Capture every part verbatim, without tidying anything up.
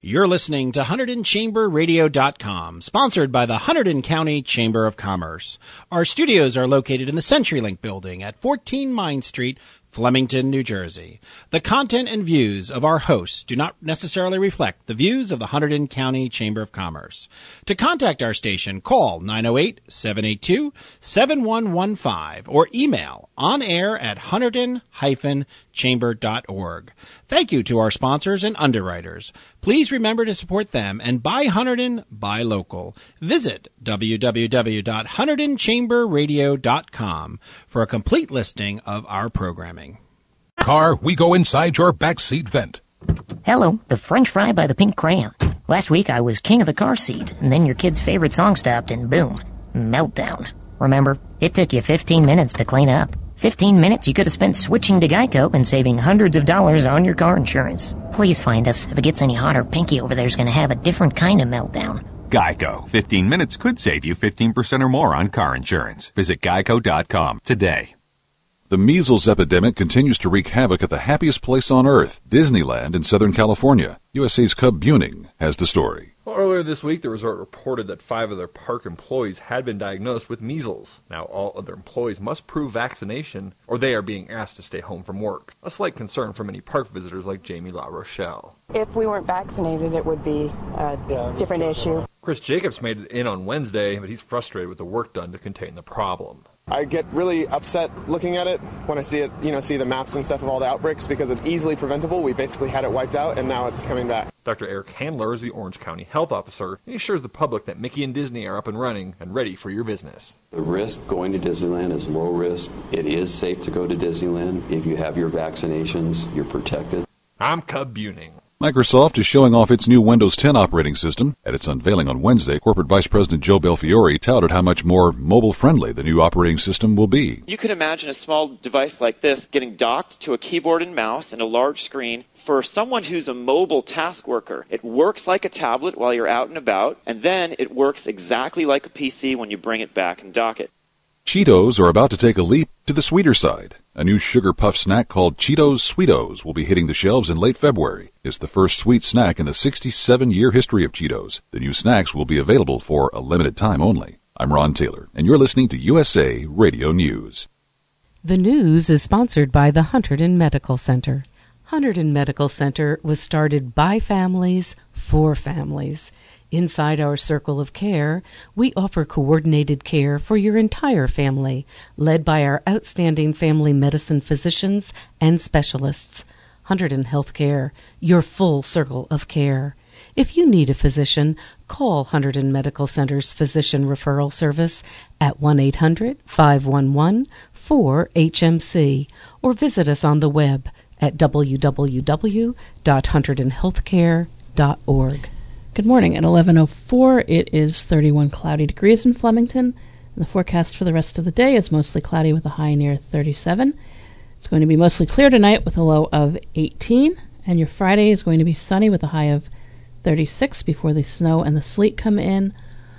You're listening to Hunterdon Chamber Radio dot com, sponsored by the Hunterdon County Chamber of Commerce. Our studios are located in the CenturyLink building at fourteen Mine Street, Flemington, New Jersey. The content and views of our hosts do not necessarily reflect the views of the Hunterdon County Chamber of Commerce. To contact our station, call nine oh eight, seven eight two, seven one one five or email onair at hunterdon dash chamber dot org. Thank you to our sponsors and underwriters. Please remember to support them and buy Hunterdon, buy local. Visit w w w dot hunterdon chamber radio dot com for a complete listing of our programming. Car, we go inside your backseat vent. Hello, the French fry by the pink crayon. Last week I was king of the car seat, and then your kid's favorite song stopped and boom, meltdown. Remember, it took you fifteen minutes to clean up. fifteen minutes you could have spent switching to Geico and saving hundreds of dollars on your car insurance. Please find us. If it gets any hotter, Pinky over there's going to have a different kind of meltdown. Geico. fifteen minutes could save you fifteen percent or more on car insurance. Visit geico dot com today. The measles epidemic continues to wreak havoc at the happiest place on earth, Disneyland in Southern California. U S A's Cub Buning has the story. Well, earlier this week, the resort reported that five of their park employees had been diagnosed with measles. Now, all other employees must prove vaccination, or they are being asked to stay home from work. A slight concern for many park visitors like Jamie La Rochelle. If we weren't vaccinated, it would be a yeah, different issue. Chris Jacobs made it in on Wednesday, but he's frustrated with the work done to contain the problem. I get really upset looking at it when I see it, you know, see the maps and stuff of all the outbreaks because it's easily preventable. We basically had it wiped out, and now it's coming back. Doctor Eric Handler is the Orange County Health Officer, and he assures the public that Mickey and Disney are up and running and ready for your business. The risk going to Disneyland is low risk. It is safe to go to Disneyland. If you have your vaccinations, you're protected. I'm Cub Buning. Microsoft is showing off its new Windows ten operating system. At its unveiling on Wednesday, Corporate Vice President Joe Belfiore touted how much more mobile-friendly the new operating system will be. You could imagine a small device like this getting docked to a keyboard and mouse and a large screen. For someone who's a mobile task worker, it works like a tablet while you're out and about, and then it works exactly like a P C when you bring it back and dock it. Cheetos are about to take a leap to the sweeter side. A new sugar puff snack called Cheetos Sweetos will be hitting the shelves in late February. It's the first sweet snack in the sixty-seven-year history of Cheetos. The new snacks will be available for a limited time only. I'm Ron Taylor, and you're listening to U S A Radio News. The news is sponsored by the Hunterdon Medical Center. Hunterdon Medical Center was started by families for families. Inside our circle of care, we offer coordinated care for your entire family, led by our outstanding family medicine physicians and specialists. Hunterdon Healthcare, your full circle of care. If you need a physician, call Hunterdon Medical Center's Physician Referral Service at one eight hundred, five one one, four H M C or visit us on the web at w w w dot hunterdon healthcare dot org. Good morning. At eleven oh four, it is thirty-one cloudy degrees in Flemington. And the forecast for the rest of the day is mostly cloudy with a high near thirty-seven. It's going to be mostly clear tonight with a low of eighteen. And your Friday is going to be sunny with a high of thirty-six before the snow and the sleet come in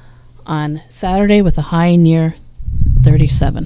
on Saturday with a high near thirty-seven.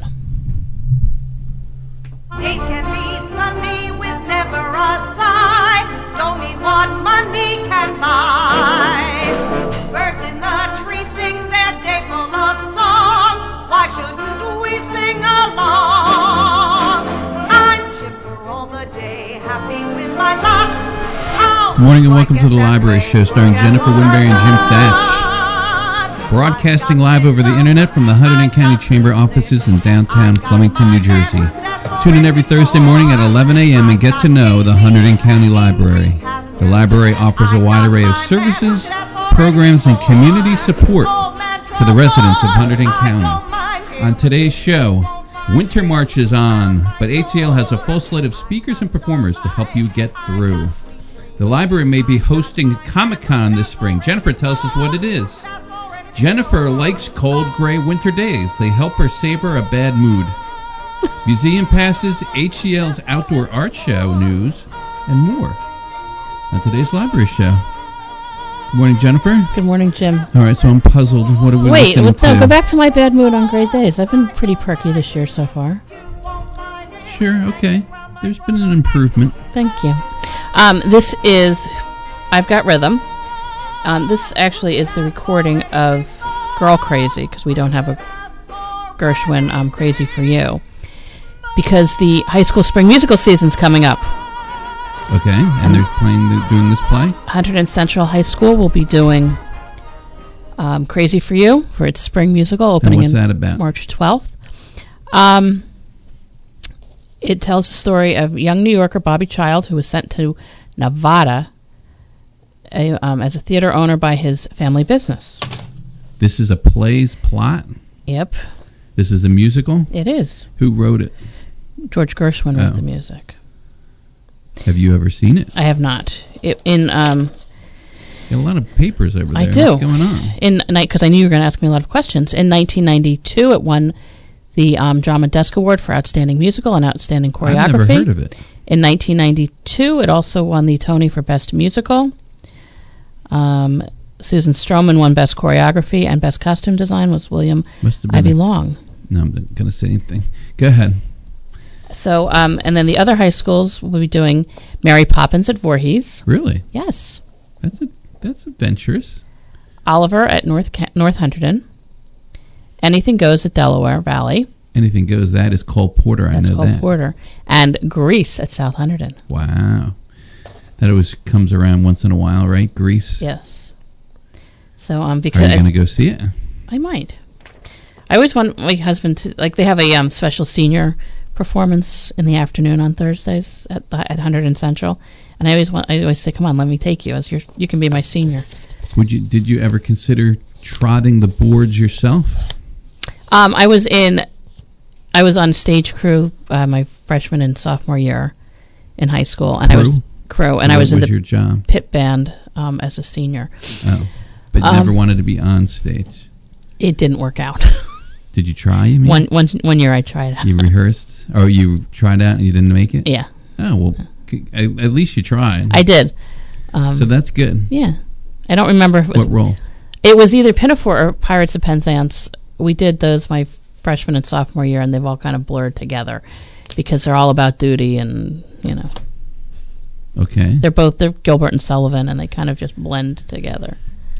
Days can be sunny with never a sigh. Don't need what money can buy. Birds in the tree sing their day full of song. Why shouldn't we sing along? I'm chipper all the day, happy with my lot. Oh, Good morning and welcome to the Library Show starring Jennifer Winberry and Jim Thatch. Broadcasting live over the internet from the Hunterdon County Chamber offices in downtown Flemington, New Jersey. Tune in every Thursday morning at eleven a.m. and get to know the Hunterdon County Library. The library offers a wide array of services, programs, and community support to the residents of Hunterdon County. On today's show, Winter March is on, but H C L has a full slate of speakers and performers to help you get through. The library may be hosting Comic-Con this spring. Jennifer tells us what it is. Jennifer likes cold, gray winter days. They help her savor a bad mood. Museum passes, H C L's outdoor art show news, and more on today's library show. Good morning, Jennifer. Good morning, Jim. All right, so I'm puzzled. What are we Wait, listening no, to? go back to my bad mood on great days. I've been pretty perky this year so far. Sure, okay. There's been an improvement. Thank you. Um, this is I've Got Rhythm, Um, this actually is the recording of Girl Crazy, because we don't have a Gershwin um, Crazy for You, because the high school spring musical season's coming up. Okay, and they're playing, the, doing this play? Hunterdon Central High School will be doing um, Crazy for You for its spring musical, opening what's in that about? March twelfth. Um, it tells the story of young New Yorker Bobby Child, who was sent to Nevada a, um, as a theater owner by his family business. This is a play's plot? Yep. This is a musical? It is. Who wrote it? George Gershwin wrote Oh. the music. Have you ever seen it? I have not. It, in um, Got a lot of papers over there. I do. What's going on? In because I knew you were going to ask me a lot of questions. In nineteen ninety-two, it won the um, Drama Desk Award for Outstanding Musical and Outstanding Choreography. I've never heard of it. In nineteen ninety-two, it also won the Tony for Best Musical. Um, Susan Stroman won Best Choreography, and Best Costume Design was William Must have been Ivy a- Long. No, I'm not going to say anything. Go ahead. So, um, and then the other high schools will be doing Mary Poppins at Voorhees. Really? Yes. That's a, that's adventurous. Oliver at North Ca- North Hunterdon. Anything Goes at Delaware Valley. Anything Goes. That is Cole Porter. I That's know Cole that. Porter. And Grease at South Hunterdon. Wow. That always comes around once in a while, right? Grease. Yes. So, um, Are because you going to go see it? I might. I always want my husband to, like, they have a um, special senior performance in the afternoon on Thursdays at the, at Hunterdon Central, and I always want. I always say, "Come on, let me take you as your. You can be my senior." Would you? Did you ever consider trotting the boards yourself? Um, I was in. I was on stage crew uh, my freshman and sophomore year in high school, and Crew? I was crew, and What I was in was the your job? pit band um, as a senior. Oh, but Um, never wanted to be on stage. It didn't work out. Did you try? You mean? one one one year I tried. You rehearsed, or you tried out and you didn't make it? Yeah. Oh well, c- at at least you tried. I did. Um, so that's good. Yeah. I don't remember if it was... What role? It was either Pinafore or Pirates of Penzance. We did those my freshman and sophomore year, and they've all kind of blurred together because they're all about duty and, you know. Okay. They're both... They're Gilbert and Sullivan, and they kind of just blend together.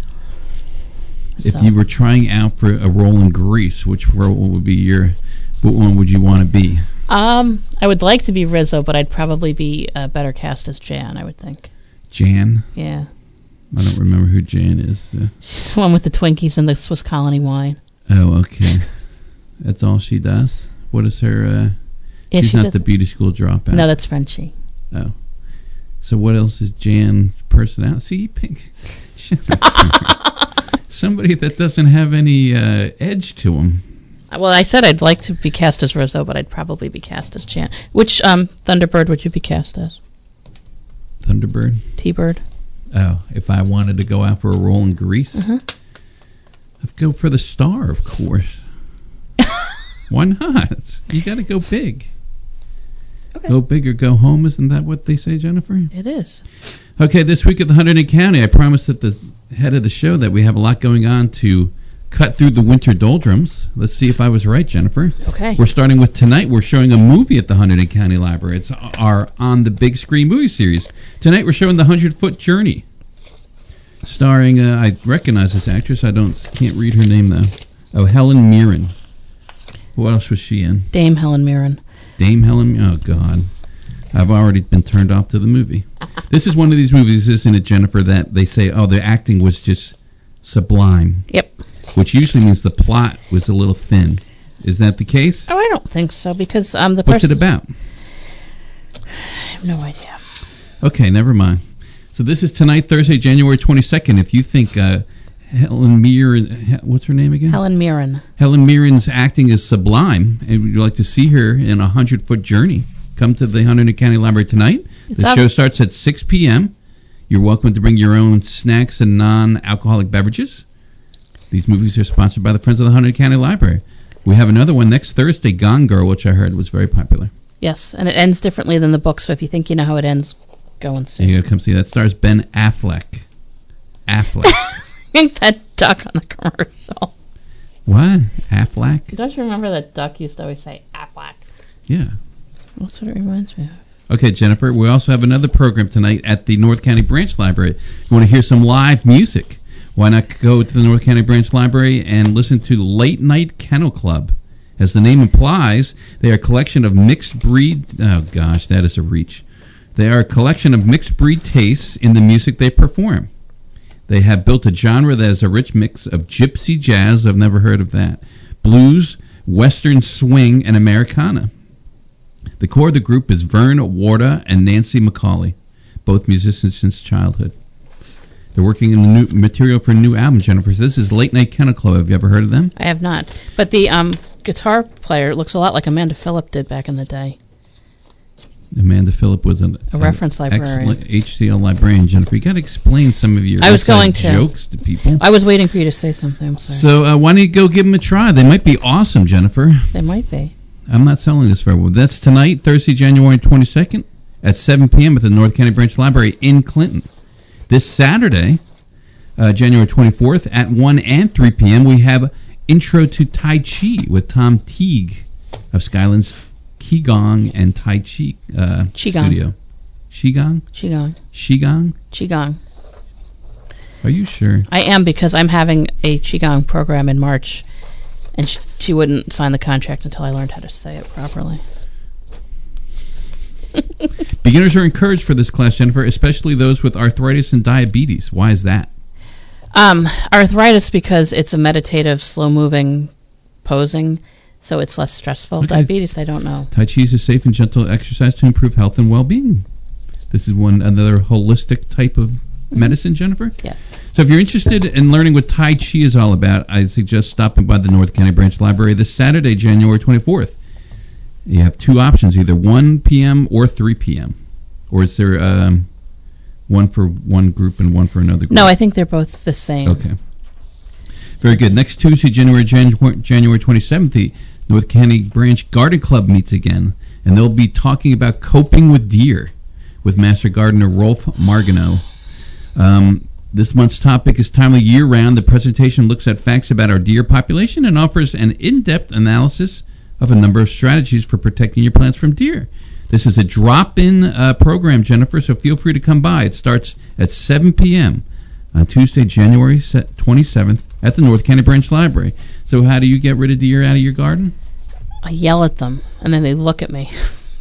If So. you were trying out for a role in Grease, which role would be your... What one would you want to be? Um, I would like to be Rizzo, but I'd probably be uh, better cast as Jan, I would think. Jan? Yeah. I don't remember who Jan is. Uh, She's the one with the Twinkies and the Swiss Colony wine. oh, okay. That's all she does? What is her... Uh, Yeah, she's she not does- the beauty school dropout. No, that's Frenchie. Oh. So what else is Jan's personality? See, you pick... Somebody that doesn't have any uh, edge to him. Well, I said I'd like to be cast as Rizzo, but I'd probably be cast as Jan. Which um, Thunderbird would you be cast as? Thunderbird? T-Bird? Oh, if I wanted to go out for a role in Grease? Uh-huh. I'd go for the star, of course. Why not? You got to go big. Okay. Go big or go home, isn't that what they say, Jennifer? It is. Okay, this week at the Hunterdon County, I promised at the head of the show that we have a lot going on to cut through the winter doldrums. Let's see if I was right, Jennifer. Okay. We're starting with tonight. We're showing a movie at the Hunterdon County Library. It's our On the Big Screen movie series. Tonight we're showing The Hundred-Foot Journey, starring, uh, I recognize this actress. I don't can't read her name, though. Oh, Helen Mirren. What else was she in? Dame Helen Mirren. Dame Helen. Oh God, I've already been turned off to the movie. This is one of these movies, isn't it, Jennifer? That they say, oh, the acting was just sublime. Yep. Which usually means the plot was a little thin. Is that the case? Oh, I don't think so, because um, the What's person... it about? I have no idea. Okay, never mind. So this is tonight, Thursday, January twenty-second. If you think uh, Helen Mirren, what's her name again? Helen Mirren. Helen Mirren's acting is sublime, and would you like to see her in a hundred-foot journey? Come to the Hunterdon County Library tonight. It's the up. show starts at six p.m. You're welcome to bring your own snacks and non-alcoholic beverages. These movies are sponsored by the Friends of the Hunterdon County Library. We have another one next Thursday, Gone Girl, which I heard was very popular. Yes, and it ends differently than the book, so if you think you know how it ends, go and see. You got to come see that. Stars Ben Affleck. Affleck. That duck on the commercial. What? Affleck? Don't you remember that duck used to always say, Affleck? Yeah. That's what it reminds me of. Okay, Jennifer, we also have another program tonight at the North County Branch Library. You want to hear some live music? Why not go to the North County Branch Library and listen to Late Night Kennel Club? As the name implies, they are a collection of mixed breed... Oh, gosh, that is a reach. They are a collection of mixed breed tastes in the music they perform. They have built a genre that is a rich mix of gypsy jazz, I've never heard of that, blues, western swing, and Americana. The core of the group is Vern Warda and Nancy McCauley, both musicians since childhood. They're working on new material for a new album, Jennifer. This is Late Night Kennel Club. Have you ever heard of them? I have not. But the um, guitar player looks a lot like Amanda Phillip did back in the day. Amanda Phillip was an, a reference an librarian. Excellent H C L librarian, Jennifer. You got to explain some of your I was going to. jokes to people. I was waiting for you to say something. I'm sorry. So uh, why don't you go give them a try? They might be awesome, Jennifer. They might be. I'm not selling this very well. That's tonight, Thursday, January twenty-second, at seven p.m. at the North County Branch Library in Clinton. This Saturday, uh, January twenty-fourth, at one and three p.m., we have Intro to Tai Chi with Tom Teague of Skyland's Qigong and Tai Chi uh, Qigong. studio. Qigong? Qigong. Qigong? Qigong. Are you sure? I am, because I'm having a Qigong program in March, and she, she wouldn't sign the contract until I learned how to say it properly. Beginners are encouraged for this class, Jennifer, especially those with arthritis and diabetes. Why is that? Um, arthritis, because it's a meditative, slow-moving posing, so it's less stressful. Okay. Diabetes, I don't know. Tai Chi is a safe and gentle exercise to improve health and well-being. This is one another holistic type of medicine, Jennifer? Yes. So if you're interested in learning what Tai Chi is all about, I suggest stopping by the North County Branch Library this Saturday, January twenty-fourth. You have two options, either one p.m. or three p.m. Or is there um, one for one group and one for another group? No, I think they're both the same. Okay. Very good. Next Tuesday, January January, January twenty-seventh, the North County Branch Garden Club meets again, and they'll be talking about coping with deer with Master Gardener Rolf Margano. Um, this month's topic is timely year-round. The presentation looks at facts about our deer population and offers an in-depth analysis of a number of strategies for protecting your plants from deer. This is a drop-in uh, program, Jennifer, so feel free to come by. It starts at seven p.m. on Tuesday, January twenty-seventh at the North County Branch Library. So how do you get rid of deer out of your garden? I yell at them, and then they look at me.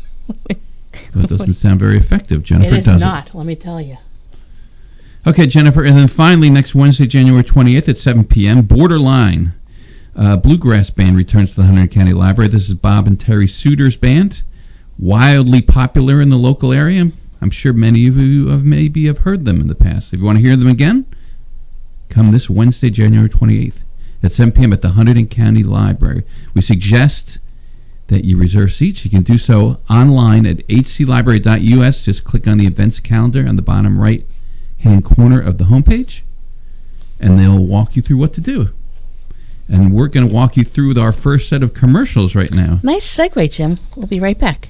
That doesn't sound very effective, Jennifer, it is does not, it? let me tell you. Okay, Jennifer, and then finally, next Wednesday, January twentieth at seven p.m., Borderline uh, Bluegrass Band returns to the Hunterdon County Library. This is Bob and Terry Suter's band, wildly popular in the local area. I'm sure many of you have maybe have heard them in the past. If you want to hear them again, come this Wednesday, January twenty-eighth at seven p.m. at the Hunterdon County Library. We suggest that you reserve seats. You can do so online at h c library dot u s. Just click on the events calendar on the bottom right-hand corner of the homepage, and they'll walk you through what to do. And we're going to walk you through our first set of commercials right now. Nice segue, Jim. We'll be right back.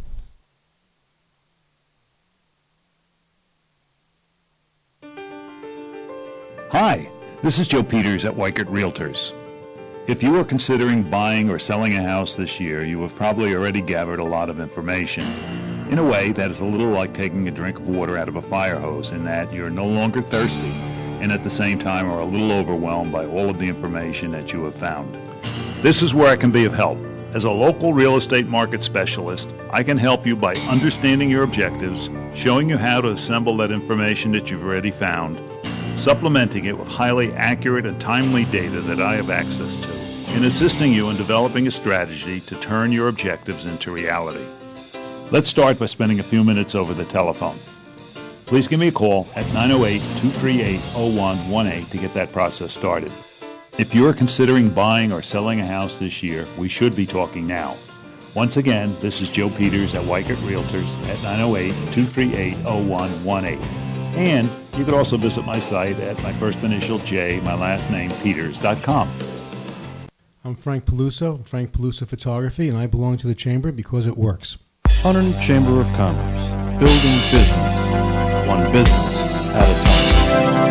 Hi, this is Joe Peters at Weichert Realtors. If you are considering buying or selling a house this year, you have probably already gathered a lot of information. In a way, that is a little like taking a drink of water out of a fire hose, in that you're no longer thirsty and at the same time are a little overwhelmed by all of the information that you have found. This is where I can be of help. As a local real estate market specialist, I can help you by understanding your objectives, showing you how to assemble that information that you've already found, supplementing it with highly accurate and timely data that I have access to, and assisting you in developing a strategy to turn your objectives into reality. Let's start by spending a few minutes over the telephone. Please give me a call at nine oh eight, two three eight, oh one one eight to get that process started. If you are considering buying or selling a house this year, we should be talking now. Once again, this is Joe Peters at Weichert Realtors at nine oh eight, two three eight, oh one one eight. And you could also visit my site at my first initial J, my last name, Peters dot com. I'm Frank Peluso, Frank Peluso Photography, and I belong to the Chamber because it works. Hunterdon Chamber of Commerce, building business, one business at a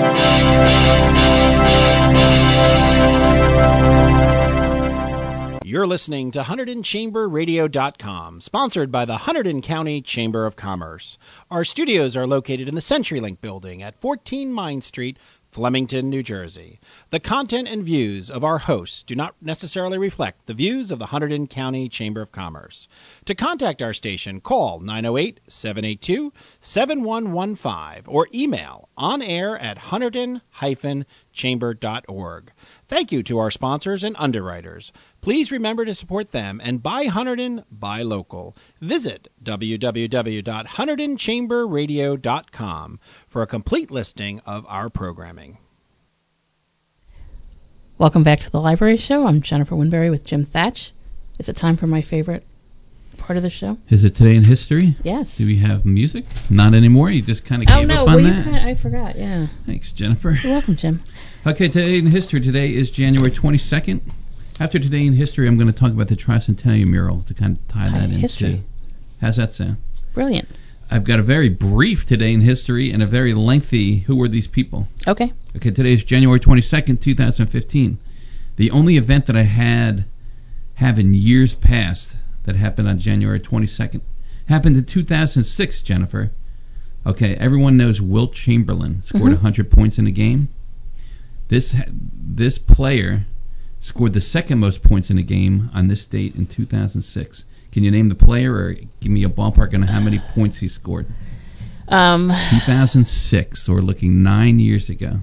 time. You're listening to Hunterdon Chamber Radio dot com, sponsored by the Hunterdon County Chamber of Commerce. Our studios are located in the CenturyLink building at fourteen Mine Street, Flemington, New Jersey. The content and views of our hosts do not necessarily reflect the views of the Hunterdon County Chamber of Commerce. To contact our station, call nine oh eight, seven eight two, seven one one five or email onair at hunterdon dash chamber dot org. Thank you to our sponsors and underwriters. Please remember to support them and buy Hunterdon, buy local. Visit w w w dot hunterdon chamber radio dot com for a complete listing of our programming. Welcome back to the Library Show. I'm Jennifer Winberry with Jim Thatch. Is it time for my favorite part of the show? Is it Today in History? Yes. Do we have music? Not anymore? You just kind of oh, gave no, up on well, that? You kinda, I forgot, yeah. Thanks, Jennifer. You're welcome, Jim. Okay, Today in History. Today is January twenty-second. After Today in History, I'm going to talk about the Tricentennial mural to kind of tie that into history. How's that sound? Brilliant. I've got a very brief Today in History and a very lengthy Who Were These People? Okay. Okay, today is January twenty-second, twenty fifteen. The only event that I had have in years past that happened on January twenty-second happened in two thousand six, Jennifer. Okay, everyone knows Wilt Chamberlain scored mm-hmm. one hundred points in a game. This this player scored the second most points in a game on this date in two thousand six. Can you name the player or give me a ballpark on how many points he scored? Um, two thousand six, so we're looking nine years ago.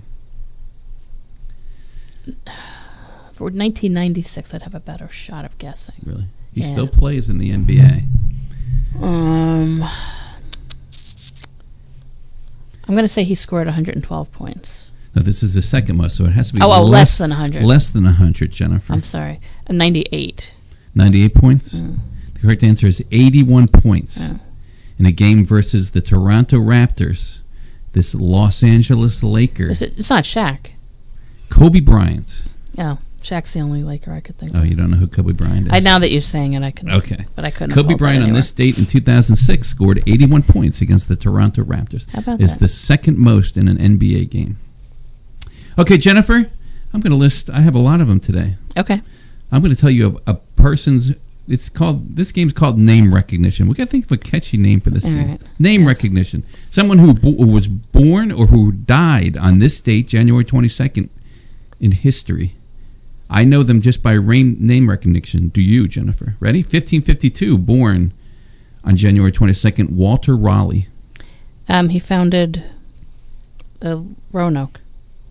For nineteen ninety-six, I'd have a better shot of guessing. Really? He yeah. still plays in the N B A. Um, I'm going to say he scored one hundred twelve points. No, this is the second most, so it has to be oh, oh, less, less than one hundred. Less than one hundred, Jennifer. I'm sorry. Uh, ninety-eight. ninety-eight points? Mm. The correct answer is eighty-one points. Mm. In a game versus the Toronto Raptors, this Los Angeles Lakers. It, it's not Shaq. Kobe Bryant. Oh, Shaq's the only Laker I could think oh, of. Oh, you don't know who Kobe Bryant is? I, now that you're saying it, I can. Okay. But I couldn't. Kobe Bryant on this date in two thousand six scored eighty-one points against the Toronto Raptors. How about It's that? the second most in an N B A game. Okay, Jennifer, I'm going to list, I have a lot of them today. Okay. I'm going to tell you a, a person's, it's called, this game's called name recognition. We've got to think of a catchy name for this All game. right. Name yes. recognition. Someone who, bo- who was born or who died on this date, January twenty-second, in history. I know them just by rain, name recognition. Do you, Jennifer? Ready? fifteen fifty-two, born on January twenty-second, Walter Raleigh. Um, he founded uh, Roanoke.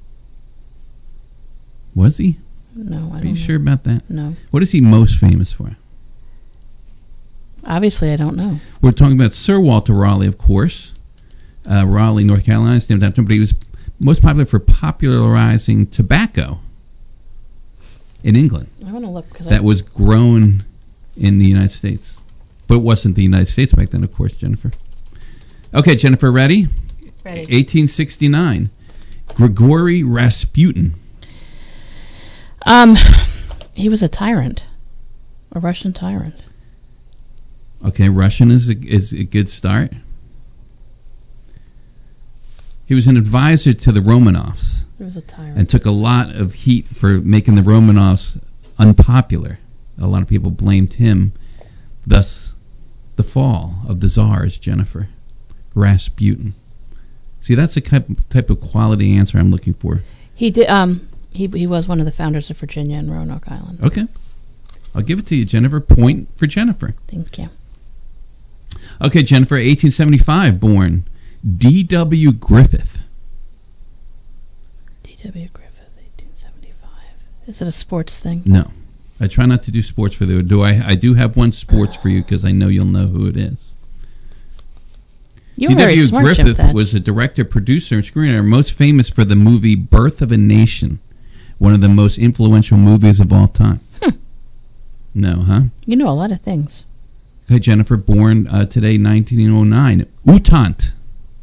Was he? No, I don't Are you know. sure about that? No. What is he most famous for? Obviously, I don't know. We're talking about Sir Walter Raleigh, of course. Uh, Raleigh, North Carolina, is named after him, but he was most popular for popularizing tobacco in England. I want to look because that I was grown in the United States, but it wasn't the United States back then, of course, Jennifer. Okay, Jennifer, ready? Ready. eighteen sixty-nine. Grigory Rasputin. Um, he was a tyrant, a Russian tyrant. Okay, Russian is a, is a good start. He was an advisor to the Romanovs. He was a tyrant. And took a lot of heat for making the Romanovs unpopular. A lot of people blamed him. Thus, the fall of the Tsars, Jennifer. Rasputin. See, that's the type, type of quality answer I'm looking for. He did. Um, he he was one of the founders of Virginia and Roanoke Island. Okay, I'll give it to you, Jennifer. Point for Jennifer. Thank you. Okay, Jennifer. eighteen seventy-five, born D W Griffith. D W Griffith, eighteen seventy-five. Is it a sports thing? No, I try not to do sports for you. Do I? I do have one sports for you because I know you'll know who it is. You're very smart, Griffith Jim Thatch. was a director, producer, and screenwriter, most famous for the movie Birth of a Nation, one of the most influential movies of all time. Hmm. No, huh? You know a lot of things. Okay, Jennifer, born uh, today, nineteen oh nine. U Thant.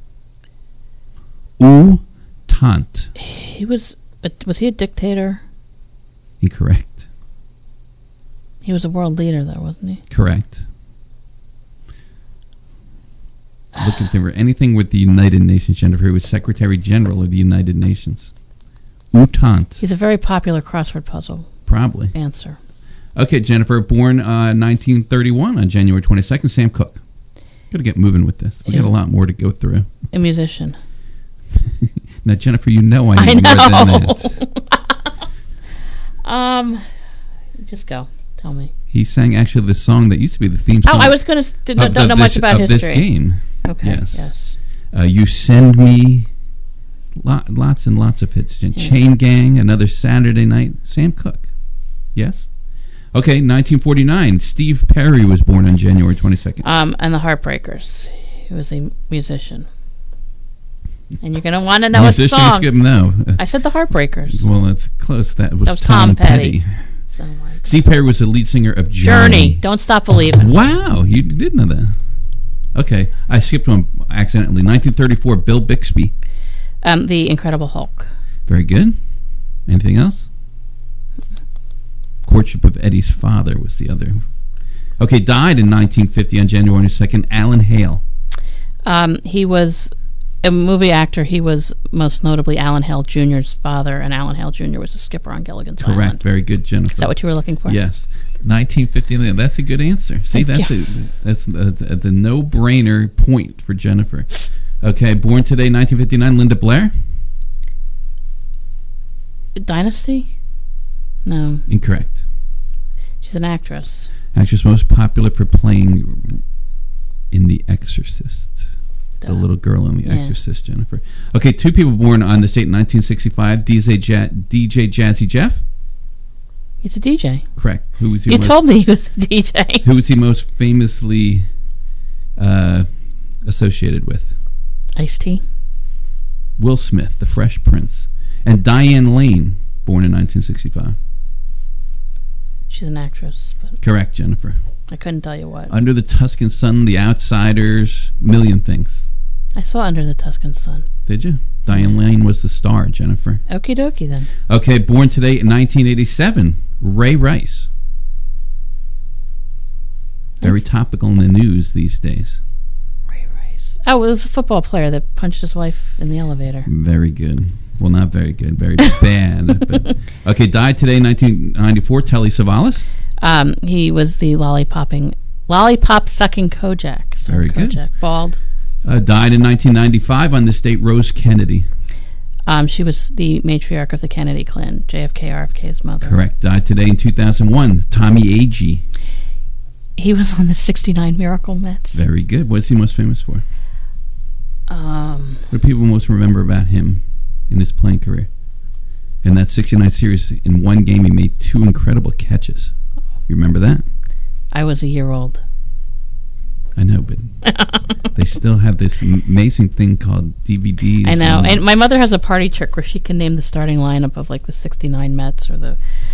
U Thant. He was. A, was he a dictator? Incorrect. He was a world leader, though, wasn't he? Correct. Looking for anything with the United Nations, Jennifer. He was Secretary General of the United Nations. U Thant. He's a very popular crossword puzzle. Probably. Answer. Okay, Jennifer, born uh, nineteen thirty-one on January twenty-second, Sam Cooke. Got to get moving with this. We Yeah. got a lot more to go through. A musician. Now, Jennifer, you know I I need more than know. that. Um, just go. Tell me. He sang actually the song that used to be the theme Oh, song. I was going to. Don't of- know of much this- about of history. this game. Okay. Yes. Yes. Uh, you Send Me. Lot, lots and lots of hits. Yeah. Chain Gang, Another Saturday Night. Sam Cooke. Yes? Okay, nineteen forty-nine. Steve Perry was born on January twenty-second. Um, and the Heartbreakers. He was a musician. And you're going to want to know Musician, a song. skip no. I said the Heartbreakers. Well, that's close. That was, That was Tom, Tom Petty. Petty. So, like, Steve Perry was the lead singer of Journey. Journey. Don't Stop Believing. Wow, you did know that. Okay, I skipped one accidentally. nineteen thirty-four, Bill Bixby. Um, the Incredible Hulk. Very good. Anything else? Courtship of Eddie's Father was the other. Okay, died in nineteen fifty on January second, Alan Hale. Um, he was a movie actor. He was most notably Alan Hale Junior's father, and Alan Hale Junior was a skipper on Gilligan's Correct. Island. Very good, Jennifer. Is that what you were looking for? Yes. nineteen fifty. That's a good answer. See, Thank that's a, that's a, the no-brainer point for Jennifer. Okay, born today, nineteen fifty-nine, Linda Blair. Dynasty? No. Incorrect. She's an actress. Actress most popular for playing in The Exorcist. The little girl in The Yeah. Exorcist, Jennifer. Okay, two people born on this date in nineteen sixty-five. D J, ja- D J Jazzy Jeff. He's a D J. Correct. Who was he? You most, told me he was a D J. Who was he most famously uh, associated with? Ice-T. Will Smith, The Fresh Prince. And Diane Lane, born in nineteen sixty-five. She's an actress, but Correct, Jennifer. I couldn't tell you what. Under the Tuscan Sun, The Outsiders, million things. I saw Under the Tuscan Sun. Did you? Diane Lane was the star, Jennifer. Okie dokie then. Okay, born today in nineteen eighty-seven, Ray Rice. Very topical in the news these days. Ray Rice. Oh, it was a football player that punched his wife in the elevator. Very good. Well, not very good. Very bad. But, okay, died today in nineteen ninety-four, Telly Savalas. Um, he was the lollipopping, lollipop sucking Kojak. So Very good. Kojak, bald. Uh, died in nineteen ninety-five on this date, Rose Kennedy. Um, she was the matriarch of the Kennedy clan, J F K, R F K's mother. Correct. Died today in two thousand one, Tommy Agee. He was on the sixty-nine Miracle Mets. Very good. What's he most famous for? Um, What do people most remember about him in his playing career? In that sixty-nine series, in one game, he made two incredible catches. You remember that? I was a year old. I know, but they still have this amazing thing called D V Ds. I know. And my mother has a party trick where she can name the starting lineup of like the sixty-nine Mets or the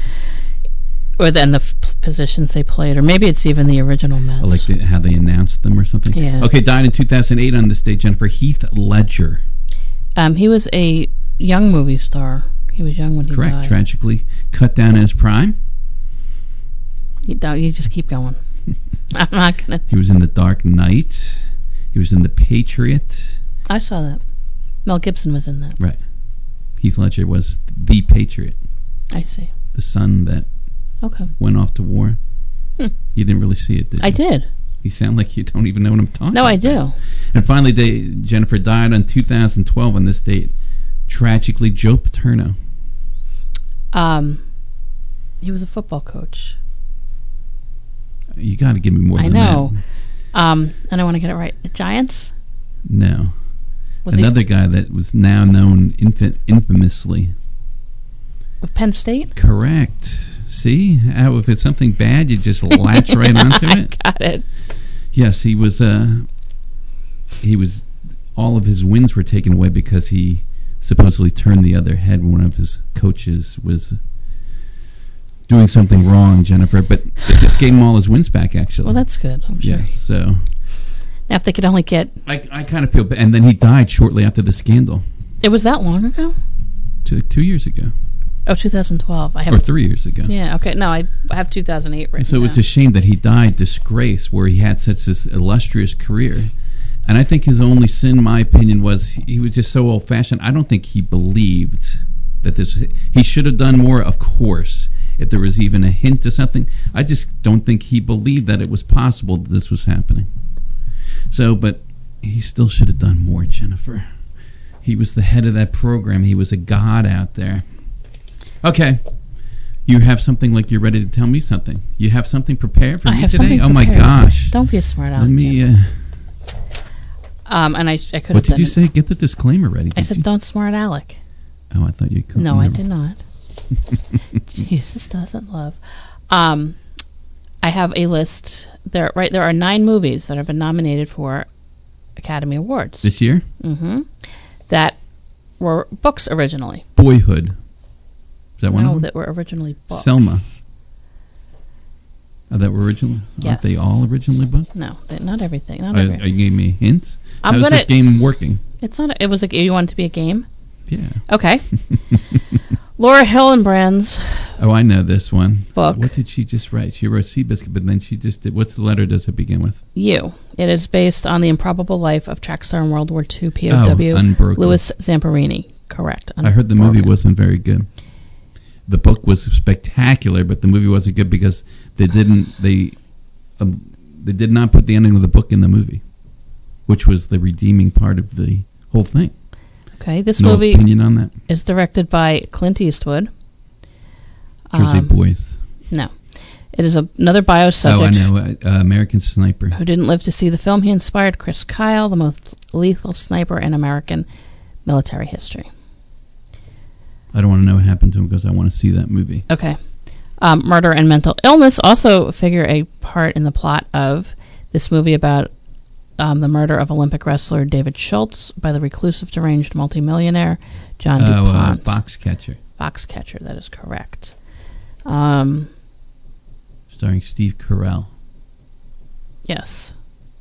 or then the f- positions they played, or maybe it's even the original Mets. I like the, how they announced them or something. Yeah. Okay, died in two thousand eight on this date, Jennifer. Heath Ledger. Um, he was a young movie star. He was young when he Correct. died. Tragically cut down in his prime. You, don't- you just keep going. I'm not gonna. He was in The Dark Knight. He was in The Patriot. I saw that. Mel Gibson was in that. Right. Heath Ledger was the Patriot. I see. The son that Okay. went off to war. Hmm. You didn't really see it, did you? I did. You sound like you don't even know what I'm talking No, about. I do. And finally, they, Jennifer died on two thousand twelve on this date. Tragically, Joe Paterno. Um, he was a football coach. You got to give me more I than know. that. Um, and I want to get it right. Giants? No. Was Another guy that was now known infa- infamously. Of Penn State? Correct. See? How if it's something bad, you just latch right onto it? Got it. Yes, he was, uh, he was, all of his wins were taken away because he supposedly turned the other head when one of his coaches was doing something wrong, Jennifer, but they just gave him all his wins back, actually. Well, that's good, I'm sure. Yeah, so... Now, if they could only get... I, I kind of feel bad. And then he died shortly after the scandal. It was that long ago? Two, two years ago. Oh, two thousand twelve. I have Or three years ago. Yeah, okay. No, I have two thousand eight written So down. it's a shame that he died disgraced where he had such this illustrious career. And I think his only sin, in my opinion, was he, he was just so old-fashioned. I don't think he believed that this... He should have done more, of course. if there was even a hint of something. I just don't think he believed that it was possible that this was happening. So, but he still should have done more, Jennifer. He was the head of that program. He was a god out there. Okay. You have something like you're ready to tell me something. You have something prepared for I me have today? something Oh, my prepared. gosh. Don't be a smart aleck. Let me... Uh, um, and I, I could what have did you it. say? Get the disclaimer ready. I Did said, you? don't smart aleck. Oh, I thought you could. No, I Never. did not. Jesus doesn't love. Um, I have a list. There, right, there are nine movies that have been nominated for Academy Awards This year? Mm-hmm. That were books originally. Boyhood. Is that one no, of them? that were originally books. Selma. Oh, that were original? Yes. Aren't they all originally books? No, they, not everything. Not Oh, everything. you gave me hints? I'm How is gonna, this game working? It's not. A, it was like you want it to be a game. Yeah. Okay. Laura Hillenbrand's. Oh, I know this one. Book. What did she just write? She wrote Seabiscuit, but then she just did. What's the letter does it begin with? You. It is based on the improbable life of track star in World War Two P O W Oh, Unbroken. Louis Zamperini. Correct. I heard the movie wasn't very good. The book was spectacular, but the movie wasn't good because they didn't they um, they did not put the ending of the book in the movie, which was the redeeming part of the whole thing. Okay, this no movie opinion on that? is directed by Clint Eastwood. Jersey Um, Boys. No. It is a, another bio subject. Oh, I know. Uh, uh, American Sniper. Who didn't live to see the film. He inspired Chris Kyle, the most lethal sniper in American military history. I don't want to know what happened to him because I want to see that movie. Okay. Um, murder and mental illness also figure a part in the plot of this movie about um, the murder of Olympic wrestler David Schultz by the reclusive, deranged multimillionaire John Oh, uh, DuPont. Boxcatcher. Boxcatcher, that is correct. Um, Starring Steve Carell. yes.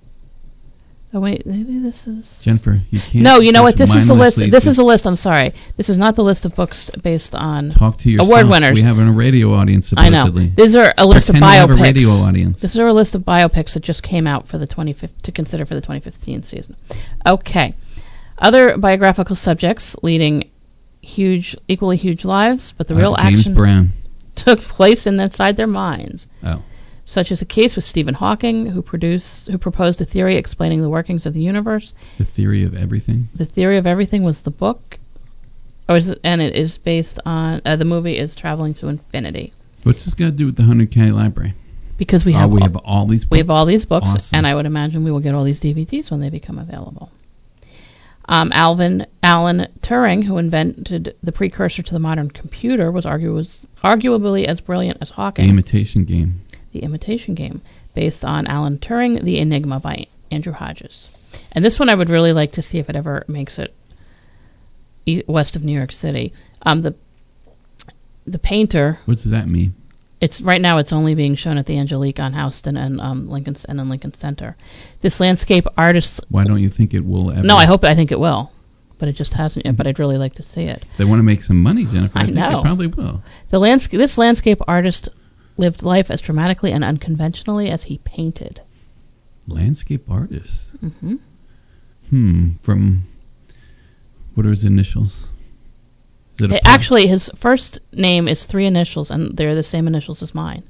Oh wait, maybe this is Jennifer, you can't. No, you know what? just This is the list. mindlessly This just is a list. I'm sorry. This is not the list of books based on Talk to yourself. award winners. We have a radio audience, I know. supposedly. These are a list Pretend of we biopics. have a radio audience. This is a list of biopics that just came out for the twenty to consider for the twenty fifteen season. Okay. Other biographical subjects leading huge, equally huge lives, but the Uh, real James action Brown. took place in inside their minds. Oh. Such as a case with Stephen Hawking, who produced, who proposed a theory explaining the workings of the universe. The Theory of Everything. The Theory of Everything was the book, or is it, and it is based on uh, the movie is Traveling to Infinity. What's this got to do with the Hunter County Library? Because we Oh, have we all, have all these. we have all these books, Awesome. and I would imagine we will get all these D V Ds when they become available. Um, Alvin Alan Turing, who invented the precursor to the modern computer, was, argu- was arguably as brilliant as Hawking. The Imitation Game. The Imitation Game, based on Alan Turing, The Enigma by Andrew Hodges. And this one I would really like to see if it ever makes it e- west of New York City. Um, the the painter. What does that mean? It's right now. It's only being shown at the Angelique on Houston and um, Lincoln and in Lincoln Center. This landscape artist. Why don't you think it will ever? No, I hope. I think it will, but it just hasn't yet. But I'd really like to see it. If they want to make some money, Jennifer, I, I think know. they probably will. The landscape. This landscape artist lived life as dramatically and unconventionally as he painted. Landscape artist. Mm-hmm. Hmm. From what are his initials? Is it a It- Paul? actually, his first name is three initials, and they're the same initials as mine.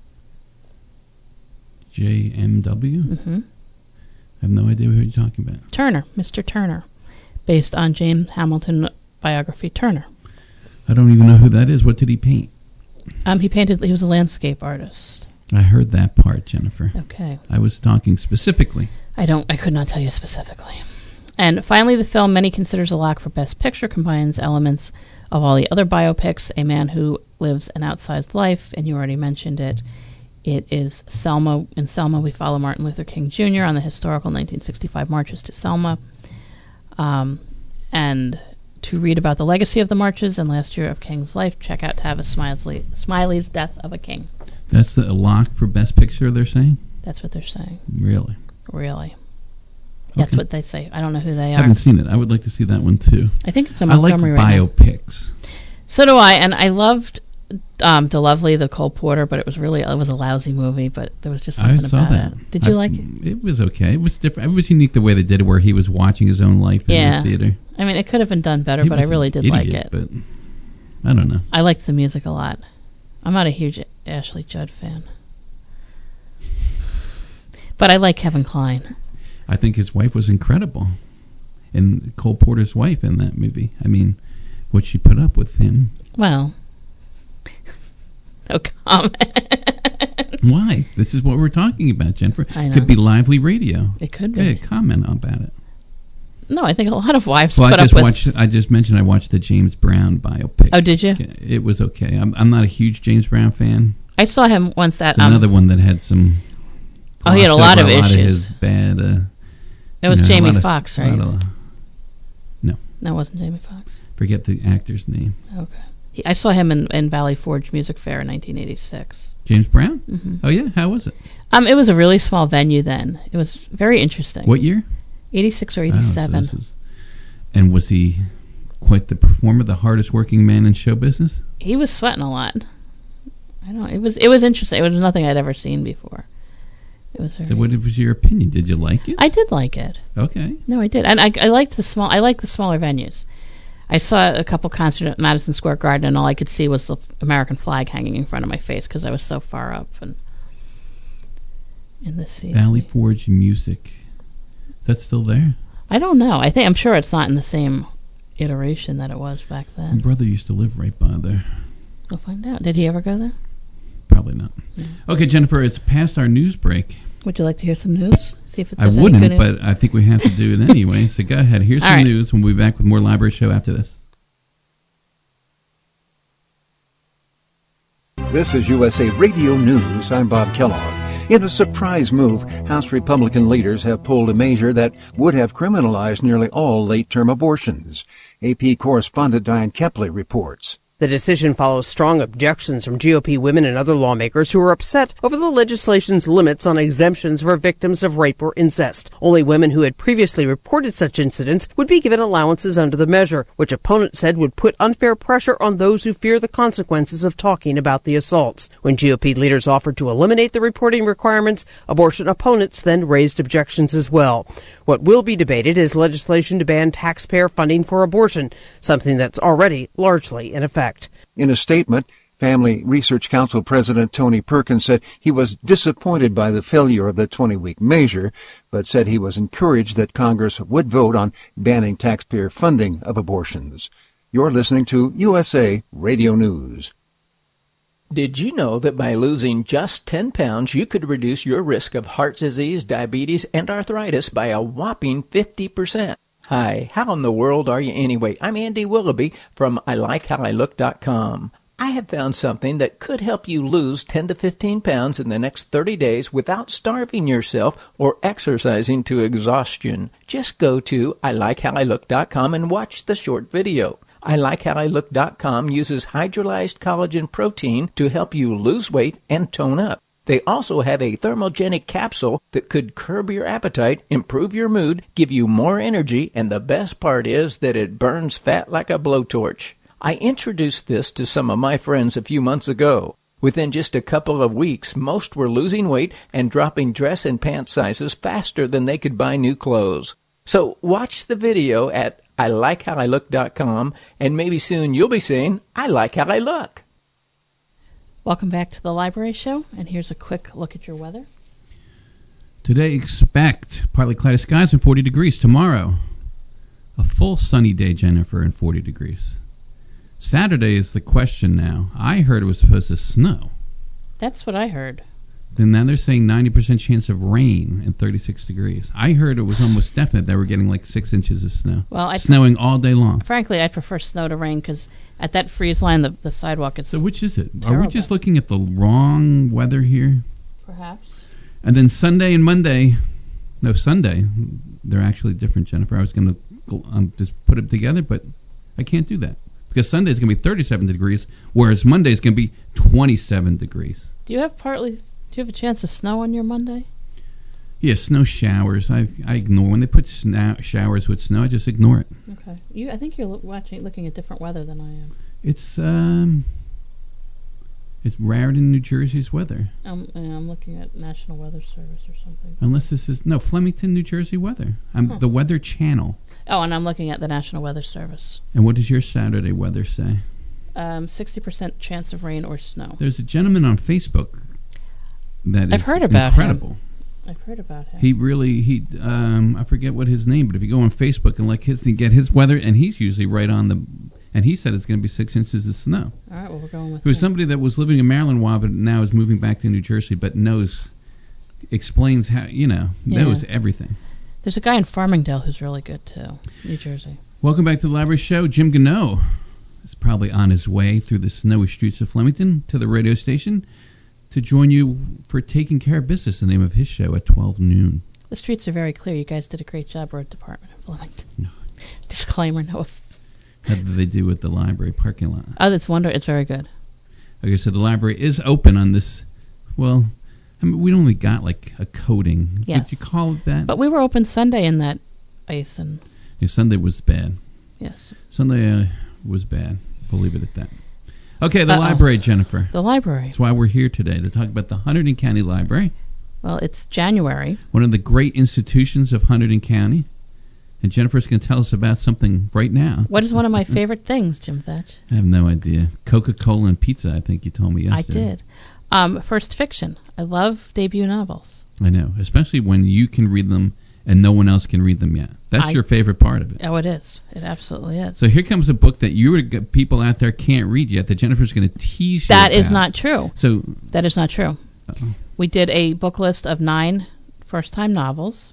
J M W? Mm-hmm. I have no idea who you're talking about. Turner, Mister Turner, based on James Hamilton biography Turner. I don't even know who that is. What did he paint? Um, he painted. He was a landscape artist. I heard that part, Jennifer. Okay. I was talking specifically. I don't. I could not tell you specifically. And finally, the film many considers a lock for Best Picture combines elements of all the other biopics. A Man Who Lives an Outsized Life, and you already mentioned it. It is Selma. In Selma, we follow Martin Luther King Junior on the historical nineteen sixty-five marches to Selma. Um, and to read about the legacy of the marches and last year of King's life, check out Tavis Smiley, Smiley's Death of a King. That's the lock for Best Picture, they're saying? That's what they're saying. Really? Really. That's Okay. what they say. I don't know who they I are. haven't seen it. I would like to see that one, too. I think it's a I like Montgomery right now. biopics. So do I, and I loved um, DeLovely, the Cole Porter, but it was really it was a lousy movie. But there was just I something saw about that. it. Did you I- like it? It was okay. It was different. It was unique the way they did it, where he was watching his own life in Yeah. the theater. I mean, it could have been done better, He but I was really an did like idiot, it. But I don't know. I liked the music a lot. I'm not a huge Ashley Judd fan. But I like Kevin Kline. I think his wife was incredible. And Cole Porter's wife in that movie. I mean, what she put up with him. Well, no comment. Why? This is what we're talking about, Jennifer. I know. Could be lively radio. It could Go be. ahead, comment about it. No, I think a lot of wives Well, put I just up with... watched. I just mentioned I watched the James Brown biopic. Oh, did you? It was okay. I'm, I'm not a huge James Brown fan. I saw him once that... It's Um, another one that had some... Oh, he had a lot of a lot issues. of his bad... Uh, it was you know, Jamie a lot of- Foxx, a right? lot of- no. No, it wasn't Jamie Foxx. Forget the actor's name. Okay. He, I saw him in, in Valley Forge Music Fair in nineteen eighty-six. James Brown? Mm-hmm. Oh, yeah? How was it? Um, it was a really small venue then. It was very interesting. What year? eighty-six or Oh, so eighty-seven. this is- and was he quite the performer, the hardest working man in show business? He was sweating a lot. I don't. It was. It was interesting. It was nothing I'd ever seen before. It was. Very, So what was your opinion? Did you like it? I did like it. Okay. No, I did, and I, I liked the small. I liked the smaller venues. I saw a couple concerts at Madison Square Garden, and all I could see was the f- American flag hanging in front of my face because I was so far up and in the seat. Valley Forge Music. Is that still there? I don't know. I think I'm sure it's not in the same iteration that it was back My then. brother used to live right by there. We'll find out. Did he ever go there? Probably not. Okay, Jennifer, it's past our news break. Would you like to hear some news? See if it, I there's any wouldn't, good news? but I think we have to do it anyway. So go ahead. Here's All some right. news, and we'll be back with more Library Show after this. This is U S A Radio News. I'm Bob Kellogg. In a surprise move, House Republican leaders have pulled a measure that would have criminalized nearly all late-term abortions. A P correspondent Diane Kepley reports. The decision follows strong objections from G O P women and other lawmakers who are upset over the legislation's limits on exemptions for victims of rape or incest. Only women who had previously reported such incidents would be given allowances under the measure, which opponents said would put unfair pressure on those who fear the consequences of talking about the assaults. When G O P leaders offered to eliminate the reporting requirements, abortion opponents then raised objections as well. What will be debated is legislation to ban taxpayer funding for abortion, something that's already largely in effect. In a statement, Family Research Council President Tony Perkins said he was disappointed by the failure of the twenty-week measure, but said he was encouraged that Congress would vote on banning taxpayer funding of abortions. You're listening to U S A Radio News. Did you know that by losing just ten pounds, you could reduce your risk of heart disease, diabetes, and arthritis by a whopping fifty percent? Hi, how in the world are you anyway? I'm Andy Willoughby from I Like How I Look dot com. I have found something that could help you lose ten to fifteen pounds in the next thirty days without starving yourself or exercising to exhaustion. Just go to I Like How I Look dot com and watch the short video. I Like How I Look dot com uses hydrolyzed collagen protein to help you lose weight and tone up. They also have a thermogenic capsule that could curb your appetite, improve your mood, give you more energy, and the best part is that it burns fat like a blowtorch. I introduced this to some of my friends a few months ago. Within just a couple of weeks, most were losing weight and dropping dress and pant sizes faster than they could buy new clothes. So watch the video at I Like How I Look dot com, and maybe soon you'll be saying, I like how I look. Welcome back to the Library Show, and here's a quick look at your weather. Today, expect partly cloudy skies and forty degrees. Tomorrow, a full sunny day, Jennifer, and forty degrees. Saturday is the question now. I heard it was supposed to snow. That's what I heard. Then now they're saying ninety percent chance of rain and thirty-six degrees. I heard it was almost definite that we're getting like six inches of snow. Well, I snowing all day long. Frankly, I prefer snow to rain because at that freeze line, the, the sidewalk is So which is it? terrible. Are we just looking at the wrong weather here? Perhaps. And then Sunday and Monday, no, Sunday, they're actually different, Jennifer. I was going to um, just put them together, but I can't do that. Because Sunday is going to be thirty-seven degrees, whereas Monday is going to be twenty-seven degrees. Do you have partly? Do you have a chance of snow on your Monday? Yeah, snow showers. I I ignore when they put snow, showers with snow. I just ignore it. Okay. You, I think you're lo- watching, looking at different weather than I am. It's um, it's Raritan, New Jersey's weather. Um, yeah, I'm looking at National Weather Service or something. Unless this is no Flemington, New Jersey weather. I'm Huh. the Weather Channel. Oh, and I'm looking at the National Weather Service. And what does your Saturday weather say? Um, sixty percent chance of rain or snow. There's a gentleman on Facebook that I've is heard about incredible. him. I've heard about him. He really, he, um, I forget what his name, but if you go on Facebook and like his thing, get his weather, and he's usually right on the, and he said it's going to be six inches of snow. All right, well, we're going with It was him. somebody that was living in Maryland a while, but now is moving back to New Jersey, but knows, explains how, you know, Yeah. knows everything. There's a guy in Farmingdale who's really good, too. New Jersey. Welcome back to the Library Show. Jim Gano is probably on his way through the snowy streets of Flemington to the radio station to join you for Taking Care of Business, the name of his show, at twelve noon. The streets are very clear. You guys did a great job, Road Department of Flemington. No. Disclaimer, no. F- How did they do with the library parking lot? oh, that's wonder. It's very good. Like I said, the library is open on this, well, I mean, we only got like a coating. Yes. Would you call it that? But we were open Sunday in that ice and... Yeah, Sunday was bad. Yes. Sunday uh, was bad. We'll leave it at that. Okay, the Uh-oh. library, Jennifer. The library. That's why we're here today, to talk about the Hunterdon County Library. Well, it's January. One of the great institutions of Hunterdon County. And Jennifer's going to tell us about something right now. What is one of my favorite things, Jim Thatch? I have no idea. Coca-Cola and pizza, I think you told me yesterday. I did. Um, first fiction. I love debut novels. I know, especially when you can read them and no one else can read them yet. That's I, your favorite part of it. Oh, it is. It absolutely is. So here comes a book that you people out there can't read yet that Jennifer's going to tease you That about. is not true. So That is not true. Uh-oh. We did a book list of nine first-time novels.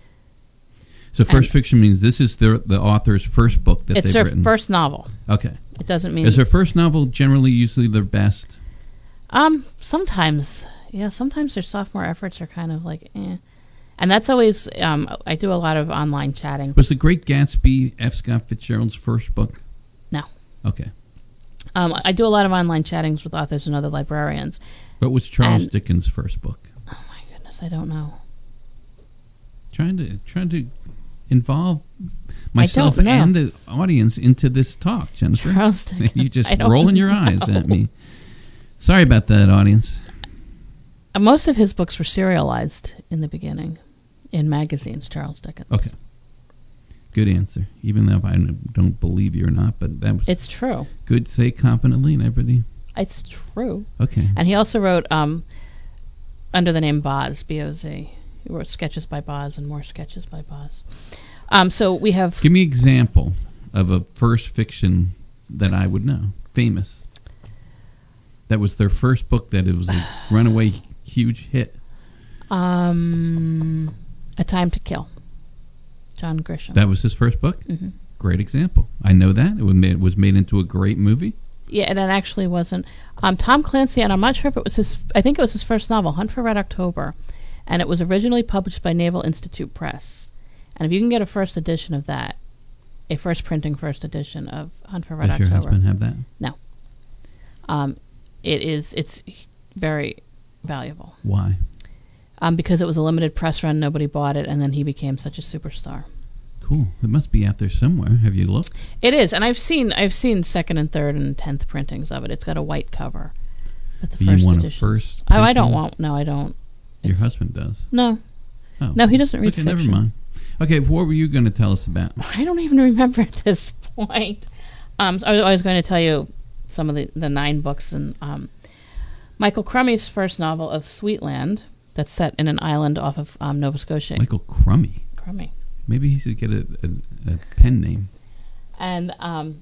So first fiction means this is the the author's first book that it's they've their written. first novel. Okay. It doesn't mean... Is their first novel generally usually their best? Um, sometimes. Yeah, sometimes their sophomore efforts are kind of like, eh. And that's always... Um, I do a lot of online chatting. Was The Great Gatsby F. Scott Fitzgerald's first book? No. Okay. Um, I do a lot of online chattings with authors and other librarians. What was Charles And- Dickens' first book? Oh, my goodness, I don't know. Trying to trying to involve myself don't know. and the audience into this talk, Jennifer. Charles Dickens. You just I don't rolling your know. eyes at me. Sorry about that, audience. Uh, most of his books were serialized in the beginning in magazines, Charles Dickens. Okay. Good answer. Even though I don't believe you or not, but that was... It's true. Good to say confidently and everybody. It's true. Okay. And he also wrote um, under the name Boz, B O Z. He wrote sketches by Boz and more sketches by Boz. Um, so we have... Give me an example of a first fiction that I would know. Famous. That was their first book that it was a runaway huge hit. Um, A Time to Kill. John Grisham. That was his first book? Mm-hmm. Great example. I know that. It was made, it was made into a great movie. Yeah, and it actually wasn't. Um, Tom Clancy, and I'm not sure if it was his... I think it was his first novel, Hunt for Red October. And it was originally published by Naval Institute Press. And if you can get a first edition of that, a first printing first edition of Hunt for Red Does October. your husband have that? No. Um, it is, it's very valuable. Why? Um, because it was a limited press run, nobody bought it, and then he became such a superstar. Cool. It must be out there somewhere. Have you looked? It is, and I've seen I've seen second and third and tenth printings of it. It's got a white cover. But the You first want a editions- first Oh, I don't printing? want. No, I don't. Your husband does. No. Oh. No, he doesn't read okay, fiction. never mind. Okay, what were you going to tell us about? I don't even remember at this point. Um, so I, was, I was going to tell you some of the, the nine books. And um, Michael Crummey's first novel of Sweetland, that's set in an island off of um, Nova Scotia. Michael Crummey. Crummey. Maybe he should get a, a, a pen name. And um,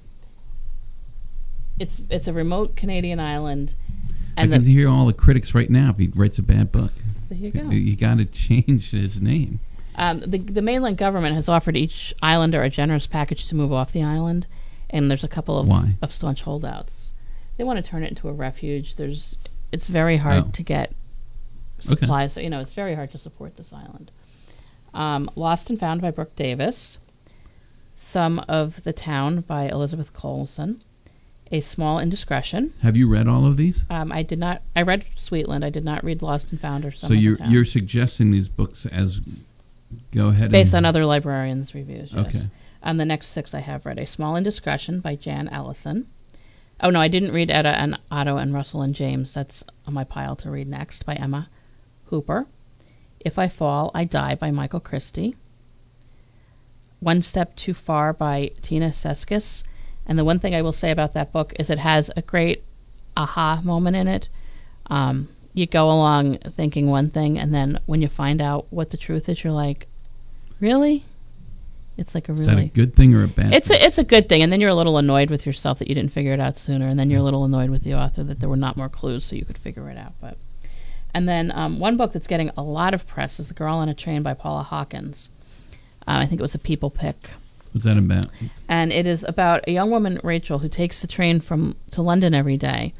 it's it's a remote Canadian island. I And can the, hear all the critics right now if he writes a bad book. There you go. You got to change his name. Um, the, the mainland government has offered each islander a generous package to move off the island, and there's a couple of, Why? of staunch holdouts. They want to turn it into a refuge. There's, it's very hard Oh. to get supplies. You know, it's very hard to support this island. Um, Lost and Found by Brooke Davis. Some of the Town by Elizabeth Colson. A Small Indiscretion. Have you read all of these? Um, I did not. I read Sweetland. I did not read Lost and Found or Some So of you're the Town. you're suggesting these books as go ahead Based and, on other librarians' reviews, yes. Okay. Um, the next six I have read. A Small Indiscretion by Jan Ellison. Oh, no, I didn't read Etta and Otto and Russell and James. That's on my pile to read next, by Emma Hooper. If I Fall, I Die by Michael Christie. One Step Too Far by Tina Seskis. And the one thing I will say about that book is it has a great aha moment in it. Um, you go along thinking one thing, and then when you find out what the truth is, you're like, really? It's like a really... Is that a good thing or a bad it's thing? A, it's a good thing, and then you're a little annoyed with yourself that you didn't figure it out sooner, and then you're a little annoyed with the author that there were not more clues so you could figure it out. But And then um, one book that's getting a lot of press is The Girl on a Train by Paula Hawkins. Uh, I think it was a People pick. What's that about? And it is about a young woman, Rachel, who takes the train from to London every day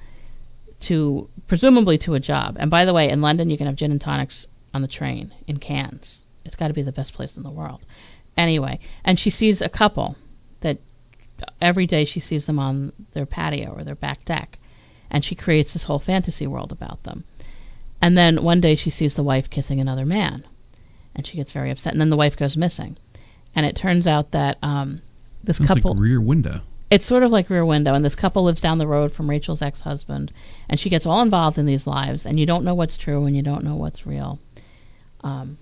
to, presumably to a job. And by the way, in London, you can have gin and tonics on the train in cans. It's got to be the best place in the world. Anyway, and she sees a couple that every day she sees them on their patio or their back deck. And she creates this whole fantasy world about them. And then one day she sees the wife kissing another man. And she gets very upset. And then the wife goes missing. And it turns out that um, this Sounds couple... like Rear Window. It's sort of like Rear Window, and this couple lives down the road from Rachel's ex-husband, and she gets all involved in these lives, and you don't know what's true and you don't know what's real. Um,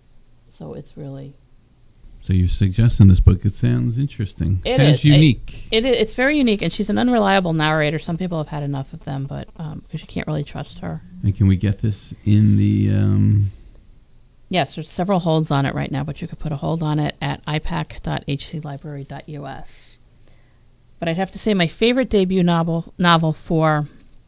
so it's really... So you're suggesting this book. It sounds interesting. It sounds is. unique. It, it, it's very unique, and she's an unreliable narrator. Some people have had enough of them, but um, because you can't really trust her. And can we get this in the... Um Yes, there's several holds on it right now, but you could put a hold on it at i pac dot h c library dot u s. But I'd have to say my favorite debut novel novel for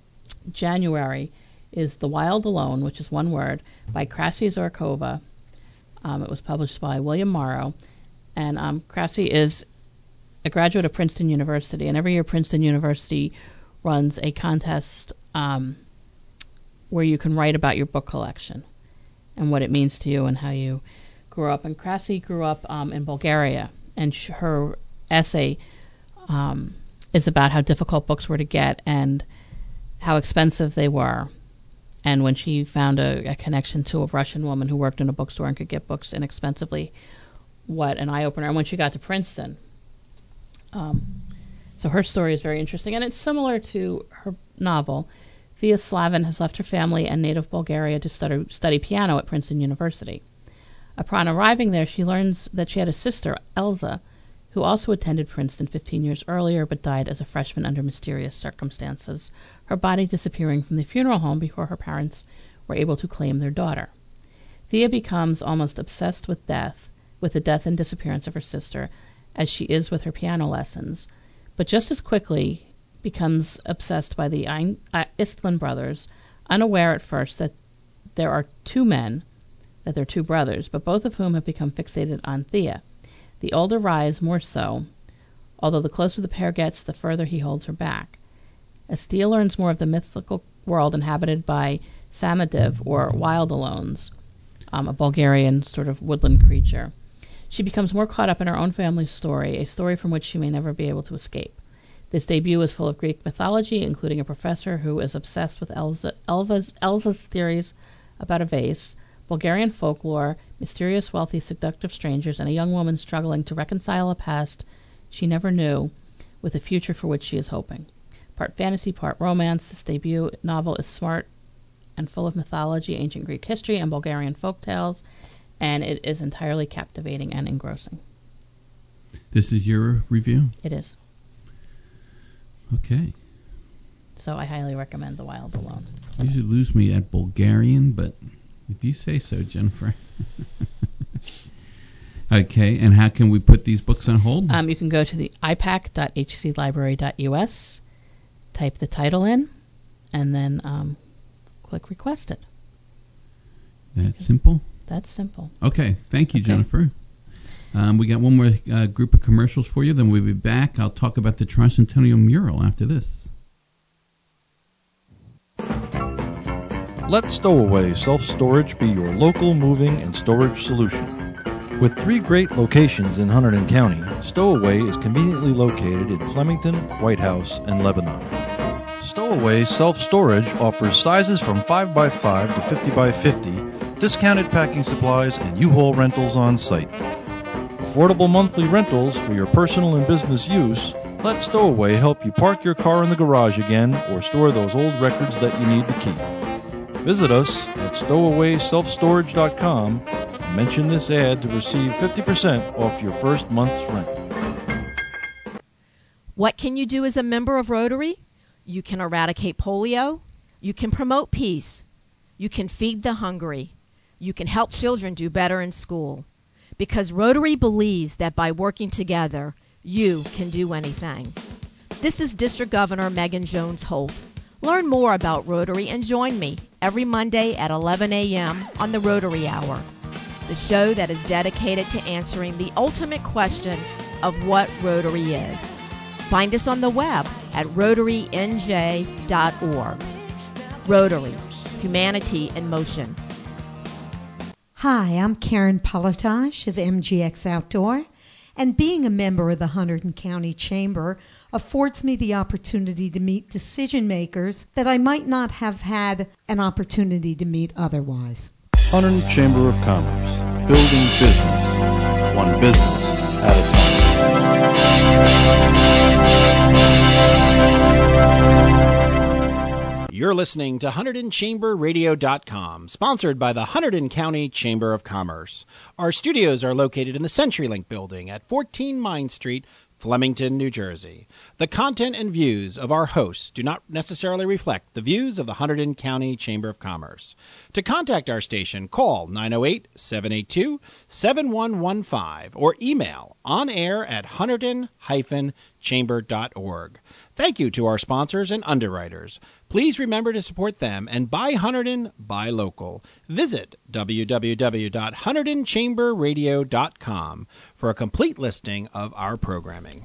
January is The Wild Alone, which is one word, by Krassi Zorkova. Um, it was published by William Morrow. And um, Krassi is a graduate of Princeton University, and every year Princeton University runs a contest um, where you can write about your book collection and what it means to you and how you grew up. And Krassi grew up um, in Bulgaria, and sh- her essay um, is about how difficult books were to get and how expensive they were. And when she found a, a connection to a Russian woman who worked in a bookstore and could get books inexpensively, what an eye-opener. And when she got to Princeton. Um, so her story is very interesting, and it's similar to her novel. Thea Slavin has left her family and native Bulgaria to study, study piano at Princeton University. Upon arriving there, she learns that she had a sister, Elsa, who also attended Princeton fifteen years earlier but died as a freshman under mysterious circumstances, her body disappearing from the funeral home before her parents were able to claim their daughter. Thea becomes almost obsessed with death, with the death and disappearance of her sister, as she is with her piano lessons, but just as quickly becomes obsessed by the Ein- uh, Istlin brothers, unaware at first that there are two men, that they're two brothers, but both of whom have become fixated on Thea. The older Rise more so, although the closer the pair gets, the further he holds her back. As Thea learns more of the mythical world inhabited by Samadiv, or Wild Alones, um, a Bulgarian sort of woodland creature, she becomes more caught up in her own family's story, a story from which she may never be able to escape. This debut is full of Greek mythology, including a professor who is obsessed with Elsa, Elva's, Elsa's theories about a vase, Bulgarian folklore, mysterious, wealthy, seductive strangers, and a young woman struggling to reconcile a past she never knew with a future for which she is hoping. Part fantasy, part romance, this debut novel is smart and full of mythology, ancient Greek history, and Bulgarian folk tales, and it is entirely captivating and engrossing. This is your review? It is. Okay. So I highly recommend The Wild Alone. You should lose me at Bulgarian, but if you say so, Jennifer. Okay, and how can we put these books on hold? Um, you can go to the i pac dot h c library dot u s, type the title in, and then um, click request it. That's simple? That's simple. Okay, thank you, Okay. Jennifer. Um, we got one more uh, group of commercials for you, then we'll be back. I'll talk about the Tricentennial mural after this. Let Stowaway Self-Storage be your local moving and storage solution. With three great locations in Hunterdon County, Stowaway is conveniently located in Flemington, White House, and Lebanon. Stowaway Self-Storage offers sizes from five by five to fifty by fifty, discounted packing supplies, and U-Haul rentals on site. Affordable monthly rentals for your personal and business use. Let Stowaway help you park your car in the garage again or store those old records that you need to keep. Visit us at stowaway self storage dot com and mention this ad to receive fifty percent off your first month's rent. What can you do as a member of Rotary? You can eradicate polio. You can promote peace. You can feed the hungry. You can help children do better in school. Because Rotary believes that by working together, you can do anything. This is District Governor Megan Jones Holt. Learn more about Rotary and join me every Monday at eleven a.m. on the Rotary Hour, the show that is dedicated to answering the ultimate question of what Rotary is. Find us on the web at rotary n j dot org. Rotary, humanity in motion. Hi, I'm Karen Palatage of M G X Outdoor, and being a member of the Hunterdon County Chamber affords me the opportunity to meet decision makers that I might not have had an opportunity to meet otherwise. Hunterdon Chamber of Commerce, building business, one business at a time. You're listening to Hunterdon Chamber Radio dot com, sponsored by the Hunterdon County Chamber of Commerce. Our studios are located in the CenturyLink building at fourteen Mine Street, Flemington, New Jersey. The content and views of our hosts do not necessarily reflect the views of the Hunterdon County Chamber of Commerce. To contact our station, call nine oh eight, seven eight two, seven one one five or email onair at hunterdon dash chamber dot org. Thank you to our sponsors and underwriters. Please remember to support them and buy Hunterdon, buy local. Visit w w w dot hunterdon chamber radio dot com for a complete listing of our programming.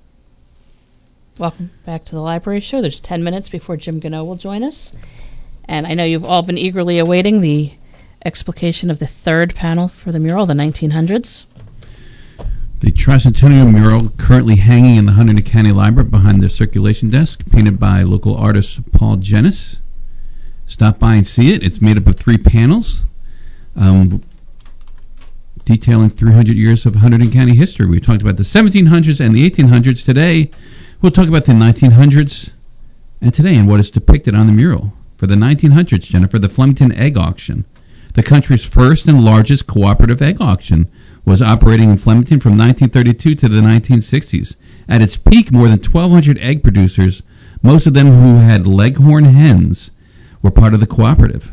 Welcome back to the Library Show. There's ten minutes before Jim Gano will join us. And I know you've all been eagerly awaiting the explication of the third panel for the mural, the nineteen hundreds. The Tricentennial mural currently hanging in the Hunterdon County Library behind the circulation desk, painted by local artist Paul Jennis. Stop by and see it. It's made up of three panels, um, detailing three hundred years of Hunterdon County history. We talked about the seventeen hundreds and the eighteen hundreds. Today, we'll talk about the nineteen hundreds and today and what is depicted on the mural. For the nineteen hundreds, Jennifer, the Flemington Egg Auction, the country's first and largest cooperative egg auction, was operating in Flemington from nineteen thirty-two to the nineteen sixties. At its peak, more than twelve hundred egg producers, most of them who had leghorn hens, were part of the cooperative.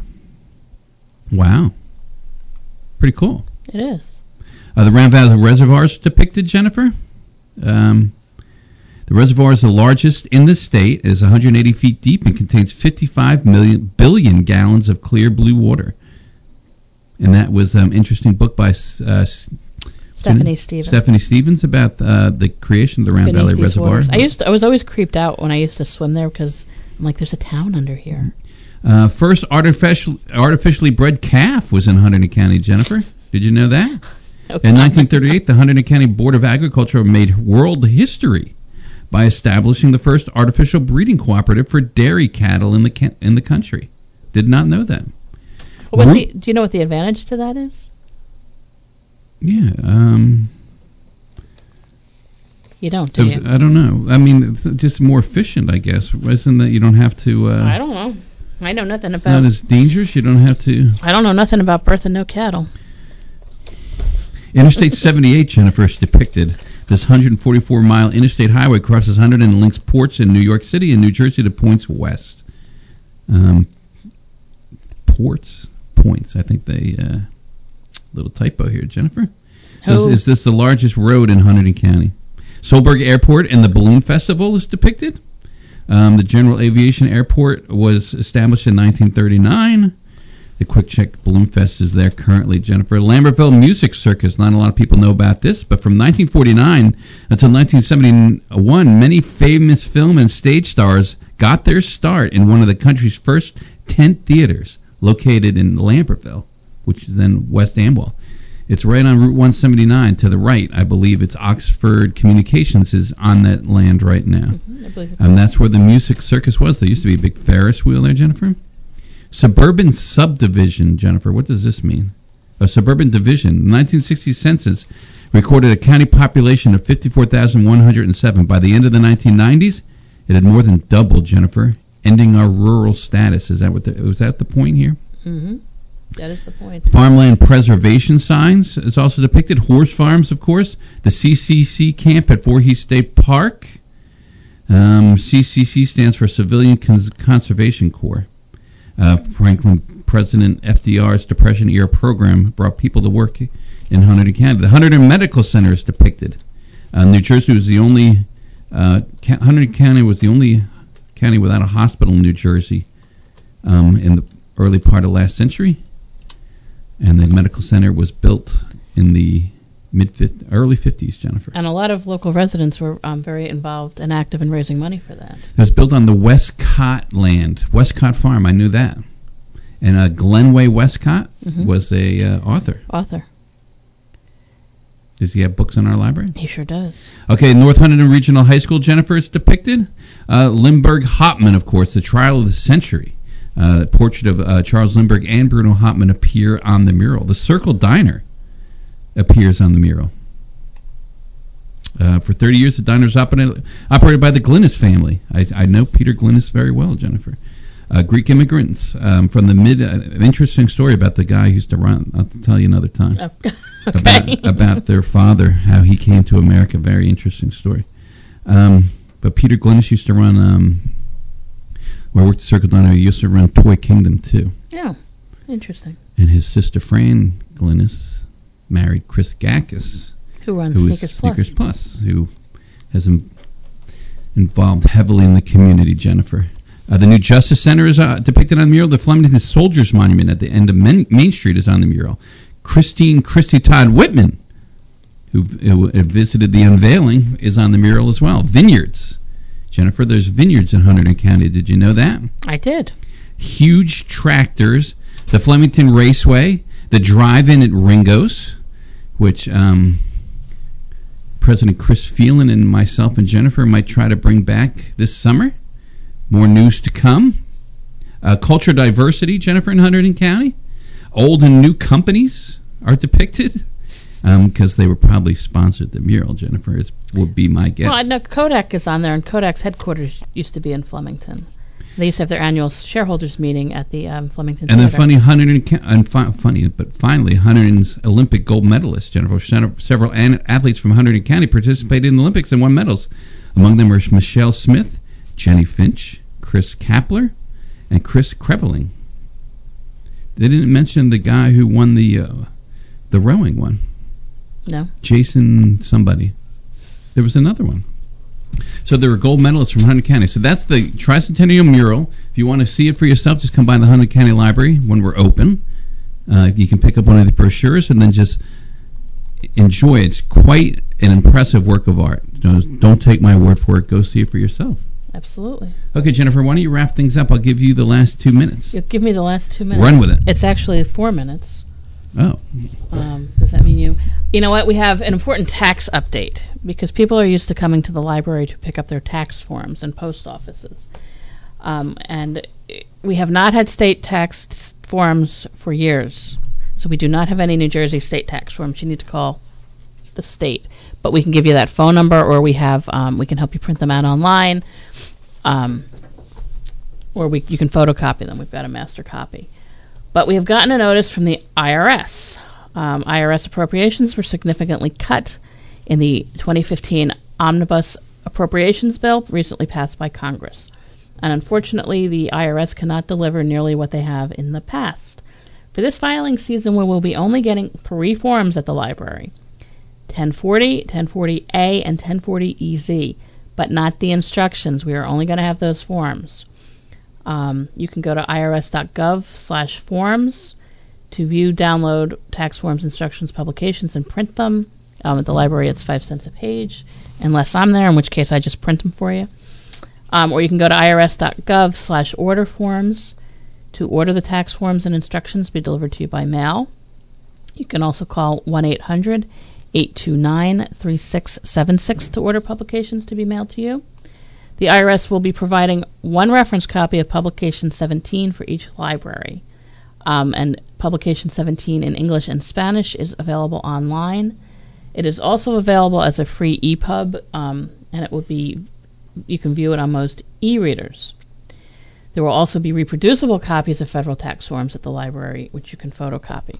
Wow. Pretty cool. It is. Uh, the Round Valley Reservoir is depicted, Jennifer. Um, the reservoir is the largest in the state. It is one hundred eighty feet deep and contains fifty-five million billion gallons of clear blue water. And that was an um, interesting book by uh, Stephanie Stevens. Stephanie Stevens about uh, the creation of the Round Beneath Valley these Reservoir. waters. I used to, I was always creeped out when I used to swim there because I'm like, there's a town under here. Uh, first artificial, artificially bred calf was in Hunterdon County, Jennifer. Did you know that? Okay. In nineteen thirty-eight, the Hunterdon County Board of Agriculture made world history by establishing the first artificial breeding cooperative for dairy cattle in the ca- in the country. Did not know that. What was the, do you know what the advantage to that is? Yeah. Um, you don't, do you? I don't know. I mean, it's just more efficient, I guess. Isn't that you don't have to... Uh, I don't know. I know nothing it's about... It's not as dangerous. You don't have to... I don't know nothing about birth and no cattle. Interstate seventy-eight, Jennifer, is depicted. This one hundred forty-four mile interstate highway crosses Hunterdon and links ports in New York City and New Jersey to points west. Um, ports... Points. I think they uh, little typo here, Jennifer. Is, is this the largest road in Hunterdon County? Solberg Airport and the Balloon Festival is depicted. Um, the General Aviation Airport was established in nineteen thirty-nine. The Quick Check Balloon Fest is there currently, Jennifer. Lambertville Music Circus. Not a lot of people know about this, but from nineteen forty-nine until nineteen seventy-one, many famous film and stage stars got their start in one of the country's first tent theaters, located in Lambertville, which is then West Amwell. It's right on Route one seventy-nine to the right. I believe it's Oxford Communications is on that land right now. Mm-hmm, I believe it's and that's where the music circus was. There used to be a big Ferris wheel there, Jennifer. Suburban subdivision, Jennifer. What does this mean? A suburban division. The nineteen sixty census recorded a county population of fifty-four thousand one hundred seven. By the end of the nineteen nineties, it had more than doubled, Jennifer, ending our rural status. Is that what the, was that the point here? Mm-hmm. That is the point. Farmland preservation signs is also depicted. Horse farms, of course. The C C C camp at Voorhees State Park. Um, C C C stands for Civilian Cons- Conservation Corps. Uh, Franklin President F D R's Depression-era program brought people to work in Hunterdon County. The Hunterdon Medical Center is depicted. Uh, New Jersey was the only, uh, Ca- Hunterdon County was the only county without a hospital in New Jersey um, in the early part of last century. And the medical center was built in the mid early fifties, Jennifer. And a lot of local residents were um, very involved and active in raising money for that. It was built on the Westcott land, Westcott Farm. I knew that. And uh, Glenway Westcott Mhm. was a uh, author. Author. Does he have books in our library? He sure does. Okay, North Hunterdon Regional High School, Jennifer, is depicted. Uh, Lindbergh Hauptmann, of course, the trial of the century. Uh, the portrait of uh, Charles Lindbergh and Bruno Hauptmann appear on the mural. The Circle Diner appears on the mural. Uh, for thirty years, the diner was operated, operated by the Glynis family. I, I know Peter Glynis very well, Jennifer. Uh, Greek immigrants um, from the mid. Uh, an interesting story about the guy who used to run. I'll tell you another time. Oh, about, about their father, how he came to America. Very interesting story. Um, but Peter Glynis used to run. Um, where I worked at Circle Diner, he used to run Toy Kingdom too. Yeah, interesting. And his sister Fran Glynis married Chris Gakis, Who runs who is Sneakers Plus. Sneakers Plus, who has im- involved heavily in the community, Jennifer. Uh, the new Justice Center is uh, depicted on the mural. The Flemington Soldiers Monument at the end of Main, Main Street is on the mural. Christine Christy Todd Whitman, who, who visited the unveiling, is on the mural as well. Vineyards. Jennifer, there's vineyards in Hunterdon County. Did you know that? I did. Huge tractors. The Flemington Raceway. The drive-in at Ringo's, which um, President Chris Phelan and myself and Jennifer might try to bring back this summer. More news to come. Uh, culture diversity, Jennifer, in Hunterdon County. Old and new companies are depicted because um, they were probably sponsored the mural, Jennifer. It would be my guess. Well, I know Kodak is on there, and Kodak's headquarters used to be in Flemington. They used to have their annual shareholders meeting at the um, Flemington And then Theater. funny, Hunterdon, and fi- funny, but finally, Hunterdon's Olympic gold medalist, Jennifer. Several an- athletes from Hunterdon County participated in the Olympics and won medals. Among them were Michelle Smith, Jenny Finch, Chris Kapler, and Chris Kreveling. They didn't mention the guy who won the uh, the rowing one. No. Jason somebody. There was another one. So there were gold medalists from Hunterdon County. So that's the Tricentennial mural. If you want to see it for yourself, just come by the Hunterdon County Library when we're open. Uh, you can pick up one of the brochures and then just enjoy it. It's quite an impressive work of art. Don't, don't take my word for it. Go see it for yourself. Absolutely. Okay, Jennifer, why don't you wrap things up? I'll give you the last two minutes. You give me the last two minutes. Run with it. It's actually four minutes. Oh. Um, does that mean you... You know what? We have an important tax update because people are used to coming to the library to pick up their tax forms in post offices. Um, and we have not had state tax forms for years. So we do not have any New Jersey state tax forms. You need to call the state. But we can give you that phone number, or we have um, we can help you print them out online. Um, or we you can photocopy them. We've got a master copy. But we have gotten a notice from the I R S. Um, I R S appropriations were significantly cut in the twenty fifteen Omnibus Appropriations Bill recently passed by Congress. And unfortunately, the I R S cannot deliver nearly what they have in the past. For this filing season, we will be only getting three forms at the library. ten forty, ten forty A, and ten forty E Z, but not the instructions. We are only going to have those forms. Um, you can go to irs.gov slash forms to view, download tax forms, instructions, publications, and print them. Um, at the library, it's five cents a page, unless I'm there, in which case I just print them for you. Um, or you can go to irs.gov slash order forms to order the tax forms and instructions to be delivered to you by mail. You can also call one eight hundred eight two nine three six seven six to order publications to be mailed to you. The I R S will be providing one reference copy of Publication seventeen for each library. Um, and Publication seventeen in English and Spanish is available online. It is also available as a free E P U B, um, and it will be you can view it on most e-readers. There will also be reproducible copies of federal tax forms at the library, which you can photocopy.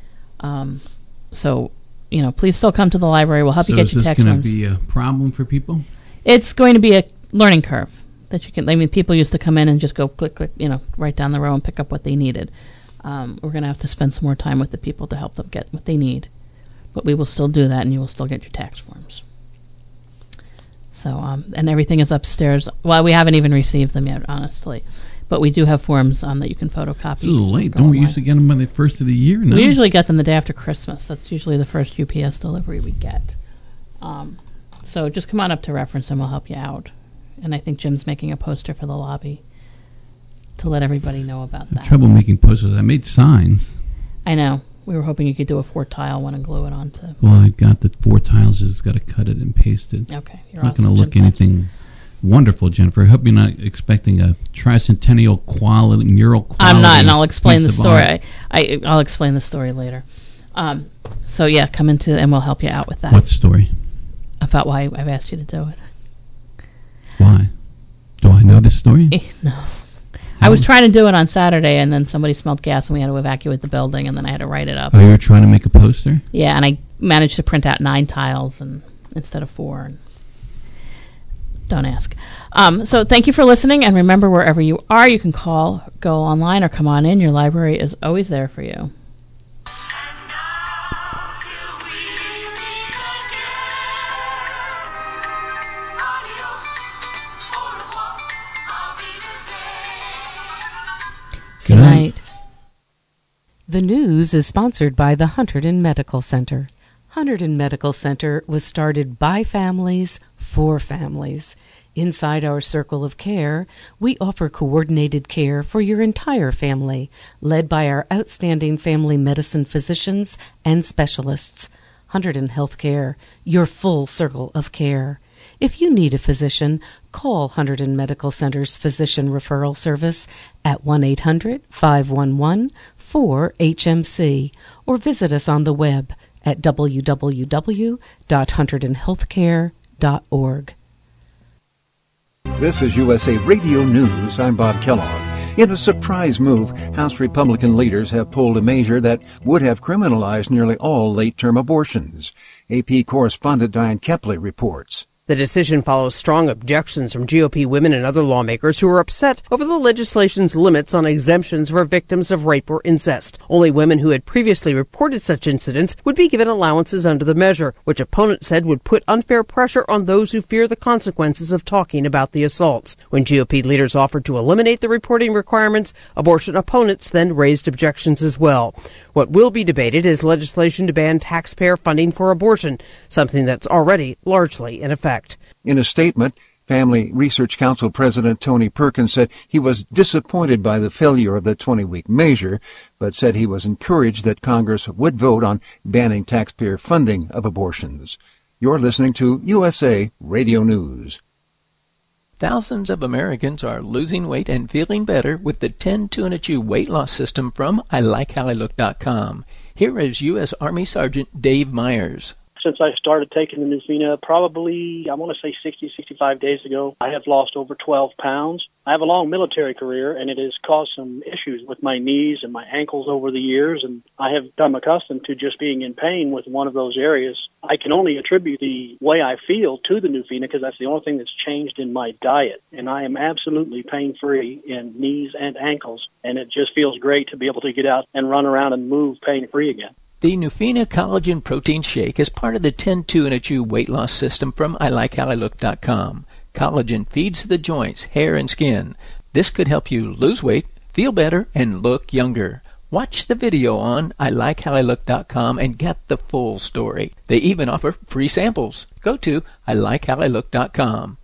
Um, so, you know, please still come to the library. We'll help so you get your tax is this forms. going to be a problem for people? It's going to be a learning curve that you can. I mean, people used to come in and just go click, click, you know, right down the row and pick up what they needed. Um, we're going to have to spend some more time with the people to help them get what they need. But we will still do that, and you will still get your tax forms. So, um, and everything is upstairs. Well, we haven't even received them yet, honestly. But we do have forms um, that you can photocopy. It's a little late. Don't we usually get them by the first of the year? No? We usually get them the day after Christmas. That's usually the first U P S delivery we get. Um, so just come on up to Reference, and we'll help you out. And I think Jim's making a poster for the lobby to let everybody know about that. Trouble making posters. I made signs. I know. We were hoping you could do a four-tile one and glue it onto. Well, I got the four tiles. Just got to cut it and paste it. Okay, you're not awesome, going to look Jim. anything wonderful, Jennifer. I hope you're not expecting a tricentennial quality mural quality. I'm not, and I'll explain the piece of story. art. I, I I'll explain the story later. Um, so yeah, come into and we'll help you out with that. What story? About why I've asked you to do it. Why? Do I know this story? No. I was trying to do it on Saturday, and then somebody smelled gas, and we had to evacuate the building, and then I had to write it up. Oh, you were trying to make a poster? Yeah, and I managed to print out nine tiles and instead of four. And don't ask. Um, so thank you for listening, and remember, wherever you are, you can call, go online, or come on in. Your library is always there for you. Good night. The news is sponsored by the Hunterdon Medical Center. Hunterdon Medical Center was started by families for families. Inside our circle of care, we offer coordinated care for your entire family, led by our outstanding family medicine physicians and specialists. Hunterdon Healthcare, your full circle of care. If you need a physician, call Hunterdon Medical Center's Physician Referral Service at one eight hundred, five one one, four H M C or visit us on the web at w w w dot hunterdon healthcare dot org. This is U S A Radio News. I'm Bob Kellogg. In a surprise move, House Republican leaders have pulled a measure that would have criminalized nearly all late-term abortions. A P correspondent Diane Kepley reports. The decision follows strong objections from G O P women and other lawmakers who are upset over the legislation's limits on exemptions for victims of rape or incest. Only women who had previously reported such incidents would be given allowances under the measure, which opponents said would put unfair pressure on those who fear the consequences of talking about the assaults. When G O P leaders offered to eliminate the reporting requirements, abortion opponents then raised objections as well. What will be debated is legislation to ban taxpayer funding for abortion, something that's already largely in effect. In a statement, Family Research Council President Tony Perkins said he was disappointed by the failure of the twenty-week measure, but said he was encouraged that Congress would vote on banning taxpayer funding of abortions. You're listening to U S A Radio News. Thousands of Americans are losing weight and feeling better with the ten two and a chew weight loss system from I like how I look dot com. Here is U S Army Sergeant Dave Myers. Since I started taking the Nufina, probably, I want to say sixty, sixty-five days ago, I have lost over twelve pounds. I have a long military career, and it has caused some issues with my knees and my ankles over the years, and I have become accustomed to just being in pain with one of those areas. I can only attribute the way I feel to the Nufina because that's the only thing that's changed in my diet, and I am absolutely pain-free in knees and ankles, and it just feels great to be able to get out and run around and move pain-free again. The Nufina Collagen Protein Shake is part of the ten two and a chew weight loss system from I like how I look dot com. Collagen feeds the joints, hair, and skin. This could help you lose weight, feel better, and look younger. Watch the video on I like how I look dot com and get the full story. They even offer free samples. Go to I like how I look dot com.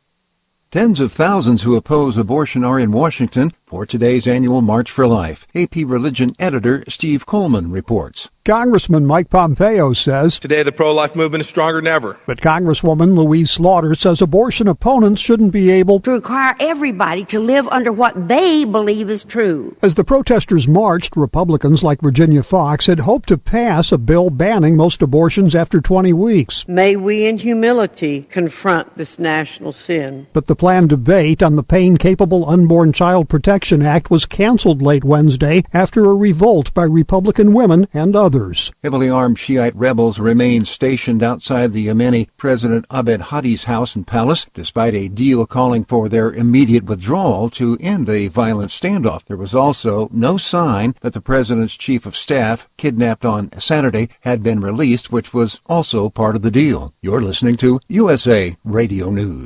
Tens of thousands who oppose abortion are in Washington for today's annual March for Life. A P Religion editor Steve Coleman reports. Congressman Mike Pompeo says, "Today the pro-life movement is stronger than ever." But Congresswoman Louise Slaughter says abortion opponents shouldn't be able to require everybody to live under what they believe is true. As the protesters marched, Republicans like Virginia Fox had hoped to pass a bill banning most abortions after twenty weeks. May we in humility confront this national sin. But the planned debate on the Pain-Capable Unborn Child Protection Protection Act was canceled late Wednesday after a revolt by Republican women and others. Heavily armed Shiite rebels remain stationed outside the Yemeni President Abed Hadi's house and palace, despite a deal calling for their immediate withdrawal to end the violent standoff. There was also no sign that the president's chief of staff, kidnapped on Saturday, had been released, which was also part of the deal. You're listening to U S A Radio News.